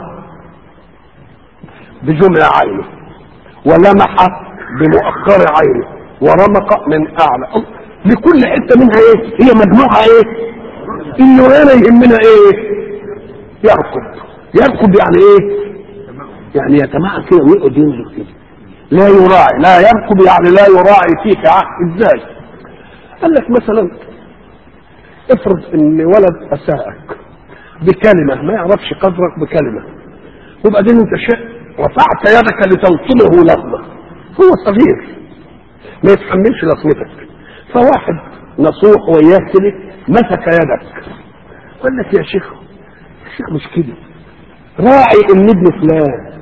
A: بجملة عينه، ولمح بمؤخر عينه، ورمق من اعلى، لكل حته منها ايه؟ هي مجموعه ايه؟ اللي هنا يهمنا ايه؟ يرقب. يرقب يعني ايه؟ يعني يتمعن كده ويقعد ينظر كده، لا يراعي. لا يرقب يعني لا يراعي فيك عهد. ازاي؟ قال لك مثلا افرض ان ولد اساءك بكلمه، ما يعرفش قدرك بكلمه، وبعدين انت شيء رفعت يدك لتلطمه لطمه، هو صغير ما يتحملش لطمتك، فواحد نصوح وياه كده مسك يدك، قال لك يا شيخ الشيخ مش كده، راعي ان ابن فلان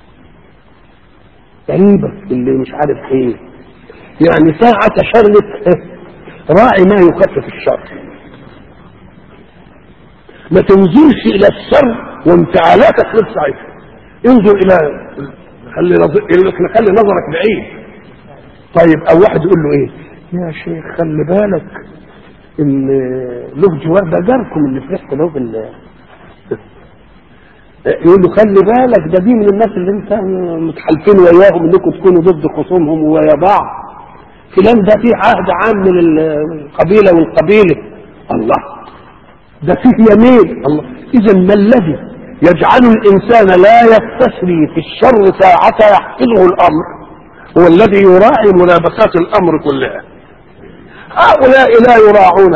A: قريبك اللي مش عارف ايه، يعني ساعة شرك راعي ما يخفف الشر، ما تنزلش الى الشر وانفعالاتك غير ساعتها، انظر الى خلي خلي نظرك بعيد. طيب او واحد يقول له ايه يا شيخ خلي بالك ان له جوار ده جاركم اللي فرحت له بال يقول له خلي بالك ده دي من الناس اللي انت متحالفين وياهم انكم تكونوا ضد خصومهم ويا بعض، فلان ده فيه عهد عام من القبيله والقبيله. الله، ده فيه يمين. الله، اذا ما الذي يجعل الانسان لا يستسري في الشر ساعة يحفظه الامر هو الذي يراعي ملابسات الامر كلها. هؤلاء لا يراعون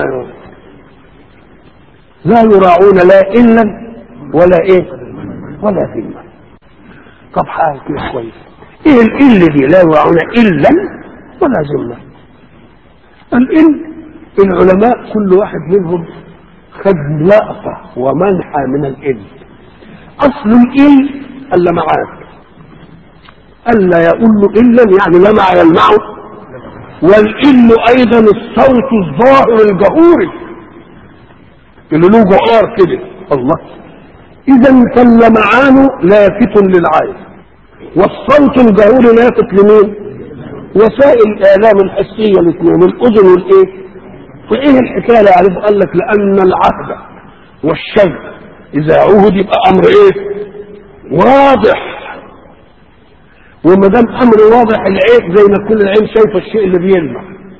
A: لا يراعون لا الا ولا ايه ولا ذمه. طب حاجه كده كويس، ايه الإل دي؟ لا يراعون الا ولا ذمه. الإل العلماء كل واحد منهم خد لقطه ومنحى من الإل. اصل الإل اللمعان، الا يقول الا يعني لمع يلمعه، والإل ايضا الصوت الظاهر الجهوري اللي له جهار كده. الله، اذا فاللمعان لافت للعين والصوت الجهوري لافت لمين؟ وسائل الاعلام الحسيه الاثنين، الاذن والايه. فايه الحكايه اللي عارف؟ قال لك لان العهد والشيء اذا عهد يبقى امر ايه؟ واضح، وما دام امر واضح العين زي ما كل العين شايفه الشيء اللي بيلمع،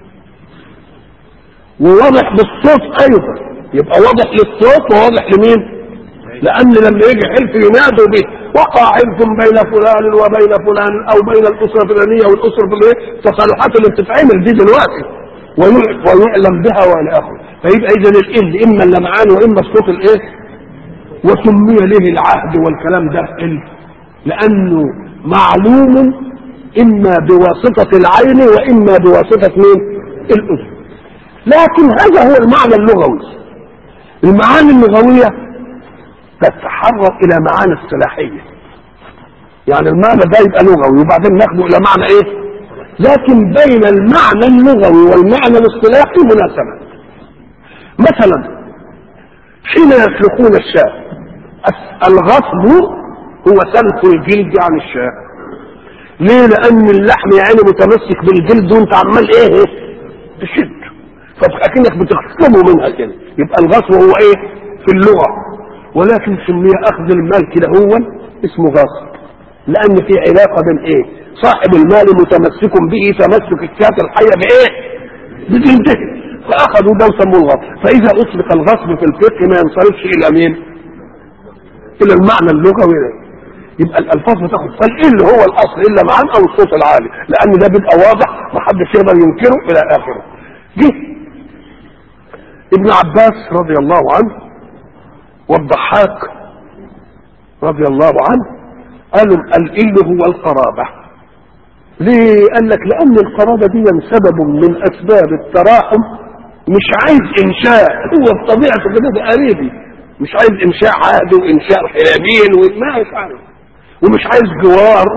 A: وواضح بالصوت ايضا يبقى واضح للصوت وواضح لمين؟ لان لما يجي حلف ينادوا به وقع حلف بين فلان وبين فلان او بين الاسره الفلانيه والاسره الفلانيه، التصالحات اللي بتتعمل دي دلوقتي ويعلم بها والى اخره. فيبقى اذا الإل اما اللمعان واما الصوت الايه. وسمي له العهد والكلام ده إل لانه معلوم اما بواسطة العين واما بواسطة مين؟ الاذن. لكن هذا هو المعنى اللغوي. المعاني اللغوية تتحرك الى معاني اصطلاحية، يعني المعنى ده يبقى لغوي وبعدين ناخده الى معنى ايه؟ لكن بين المعنى اللغوي والمعنى الاصطلاحي مناسبة. مثلا حين يسلخون الشاة الغصب هو سلخ الجلد عن الشاة. ليه؟ لان اللحم يعني متمسك بالجلد وانت عمال ايه تشد، فاكنك بتخصمه منها كده. يبقى الغصب هو ايه في اللغة، ولكن سمي اخذ المال كده هو اسمه غصب، لان في علاقة بين ايه؟ صاحب المال متمسك به تمسك الشاة الحية بايه؟ بجلده، فاخذوا ده وسموه الغصب. فاذا اطلق الغصب في الفقه ما ينصرفش الى مين؟ الى المعنى اللغوي ده. يبقى الالفاظ بتاخد فالإل هو الاصل الا معان او الصوت العالي، لان ده بيبقى واضح محدش يقدر ينكره الى اخره. جه ابن عباس رضي الله عنه والضحاك رضي الله عنه قالوا الإل هو القرابة. ليه؟ قال لك لان القرابة دي سبب من اسباب التراحم، مش عايز انشاء، هو بطبيعته كده ده قريبي، مش عايز انشاء عادي وانشاء حيامين وما مش عارف، ومش عايز جوار.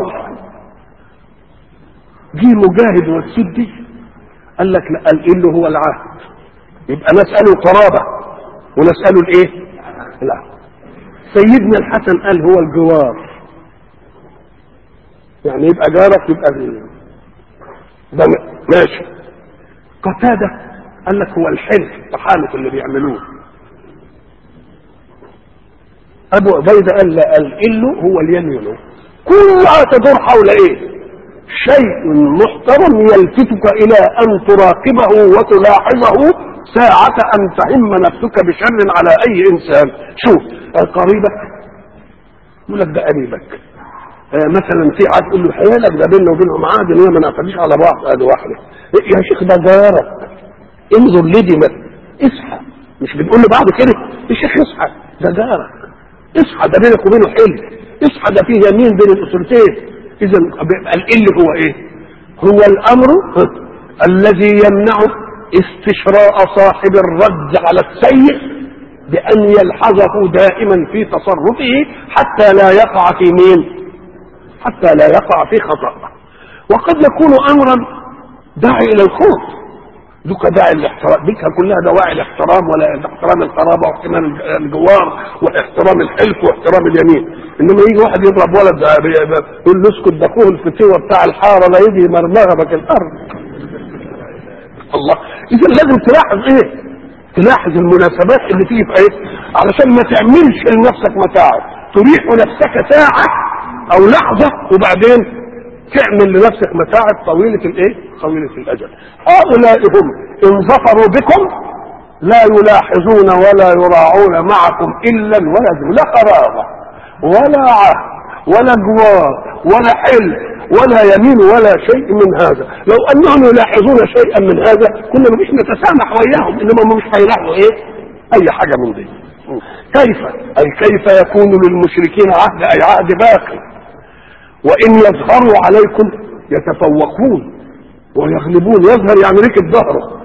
A: جه مجاهد والسدي قال لك لا، الإل هو العهد. يبقى نسأله قرابة ونسأله الايه؟ لا. سيدنا الحسن قال هو الجوار، يعني يبقى جارك يبقى ده ماشي. قتادة قال لك هو الحلف، التحالف اللي بيعملوه. ابو عبيدة قال لا، الإل هو اليمين. كلها تدور حول ايه؟ شيء محترم يلفتك الى ان تراقبه وتلاحظه ساعة ان تهم نفسك بشر على اي انسان. شوف قريبك يقول لك ده قريبك، آه مثلا في عاد تقول له حيالك ده بيننا وبينهم عاد ان هي ما نعتديش على بعض. ادي واحده يا شيخ ده جارك، انظر لدي مثلا، اصحى. مش بنقول لبعض كده يا شيخ اصحى ده جارك، اصحى ده بينك وبينه حلف، اصحى ده فيه يمين بين الاسرتين. اذا الإل هو ايه؟ هو الامر الذي يمنع استشراء صاحب الرد على السيء بان يلحظه دائما في تصرفه حتى لا يقع في مين؟ حتى لا يقع في خطأ. وقد يكون امرا داعي الى الخوف، ذوك داعي الاحترام، بك كلها دواعي الاحترام، ولا احترام القرابه واحترام الجوار واحترام الحلف واحترام اليمين. انما يجي واحد يضرب ولد يقول له اسكت ده اخوه الفتوه بتاع الحاره لا يجي مرمغبك الارض. الله. اذا لازم تلاحظ ايه؟ تلاحظ المناسبات اللي تيجي في ايه؟ علشان ما تعملش لنفسك متاعب، تريح نفسك ساعه او لحظه وبعدين تعمل لنفسك متاعب طويله الايه؟ طويله الاجل. هؤلاء هم ان ظفروا بكم لا يلاحظون ولا يراعون معكم الا الولد، لا قرابه ولا عهد ولا جوار ولا حلف ولا يمين ولا شيء من هذا. لو انهم يلاحظون شيئا من هذا كنا مش نتسامح وياهم، انما مش هيلاحظوا ايه؟ اي حاجه من دي. كيف؟ اي كيف يكون للمشركين عهد؟ اي عهد باقي. وان يظهروا عليكم يتفوقون ويغلبون. يظهر يعني ركب ظهره.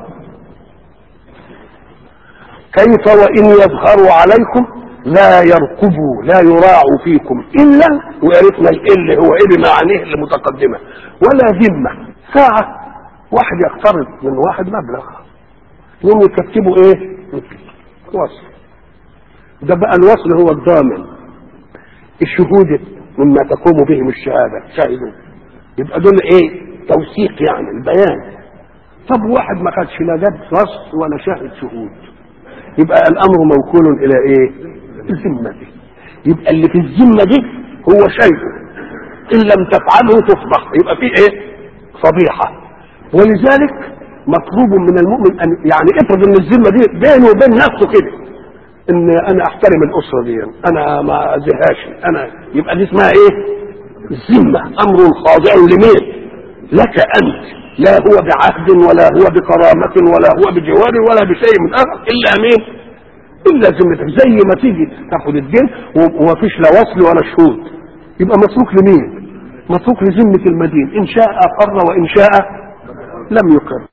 A: كيف وان يظهروا عليكم لا يرقبوا لا يراعوا فيكم الا، وعرفنا الإل هو ايه بمعانيه المتقدمه، ولا ذمه. ساعه واحد يقترض من واحد مبلغ يوم يكتبوا ايه؟ وصل. ده بقى الوصل هو الضامن، الشهود مما تقوم بهم الشهاده شاهدوا، يبقى دول ايه؟ توثيق يعني البيان. طب واحد ما خدش لا جاب وصل ولا شاهد شهود، يبقى الامر موكول الى ايه؟ الذمه دي. يبقى اللي في الذمه دي هو شيء ان لم تفعله تصبح، يبقى فيه ايه؟ فضيحه. ولذلك مطلوب من المؤمن ان يعني افرض ان الذمه دي بينه وبين نفسه كده، ان انا احترم الاسره دي، انا ما اذيهاش، انا يبقى دي اسمها ايه؟ الذمه. امر خاضع لمين؟ لك انت، لا هو بعهد ولا هو بكرامه ولا هو بجوار ولا بشيء من اخر الا مين؟ الا ذمتك. زي ما تيجي تاخد الدين ومفيش لا وصل ولا شهود، يبقى متروك لمين؟ متروك لذمة المدين، إن شاء أقر وإن شاء لم يقر.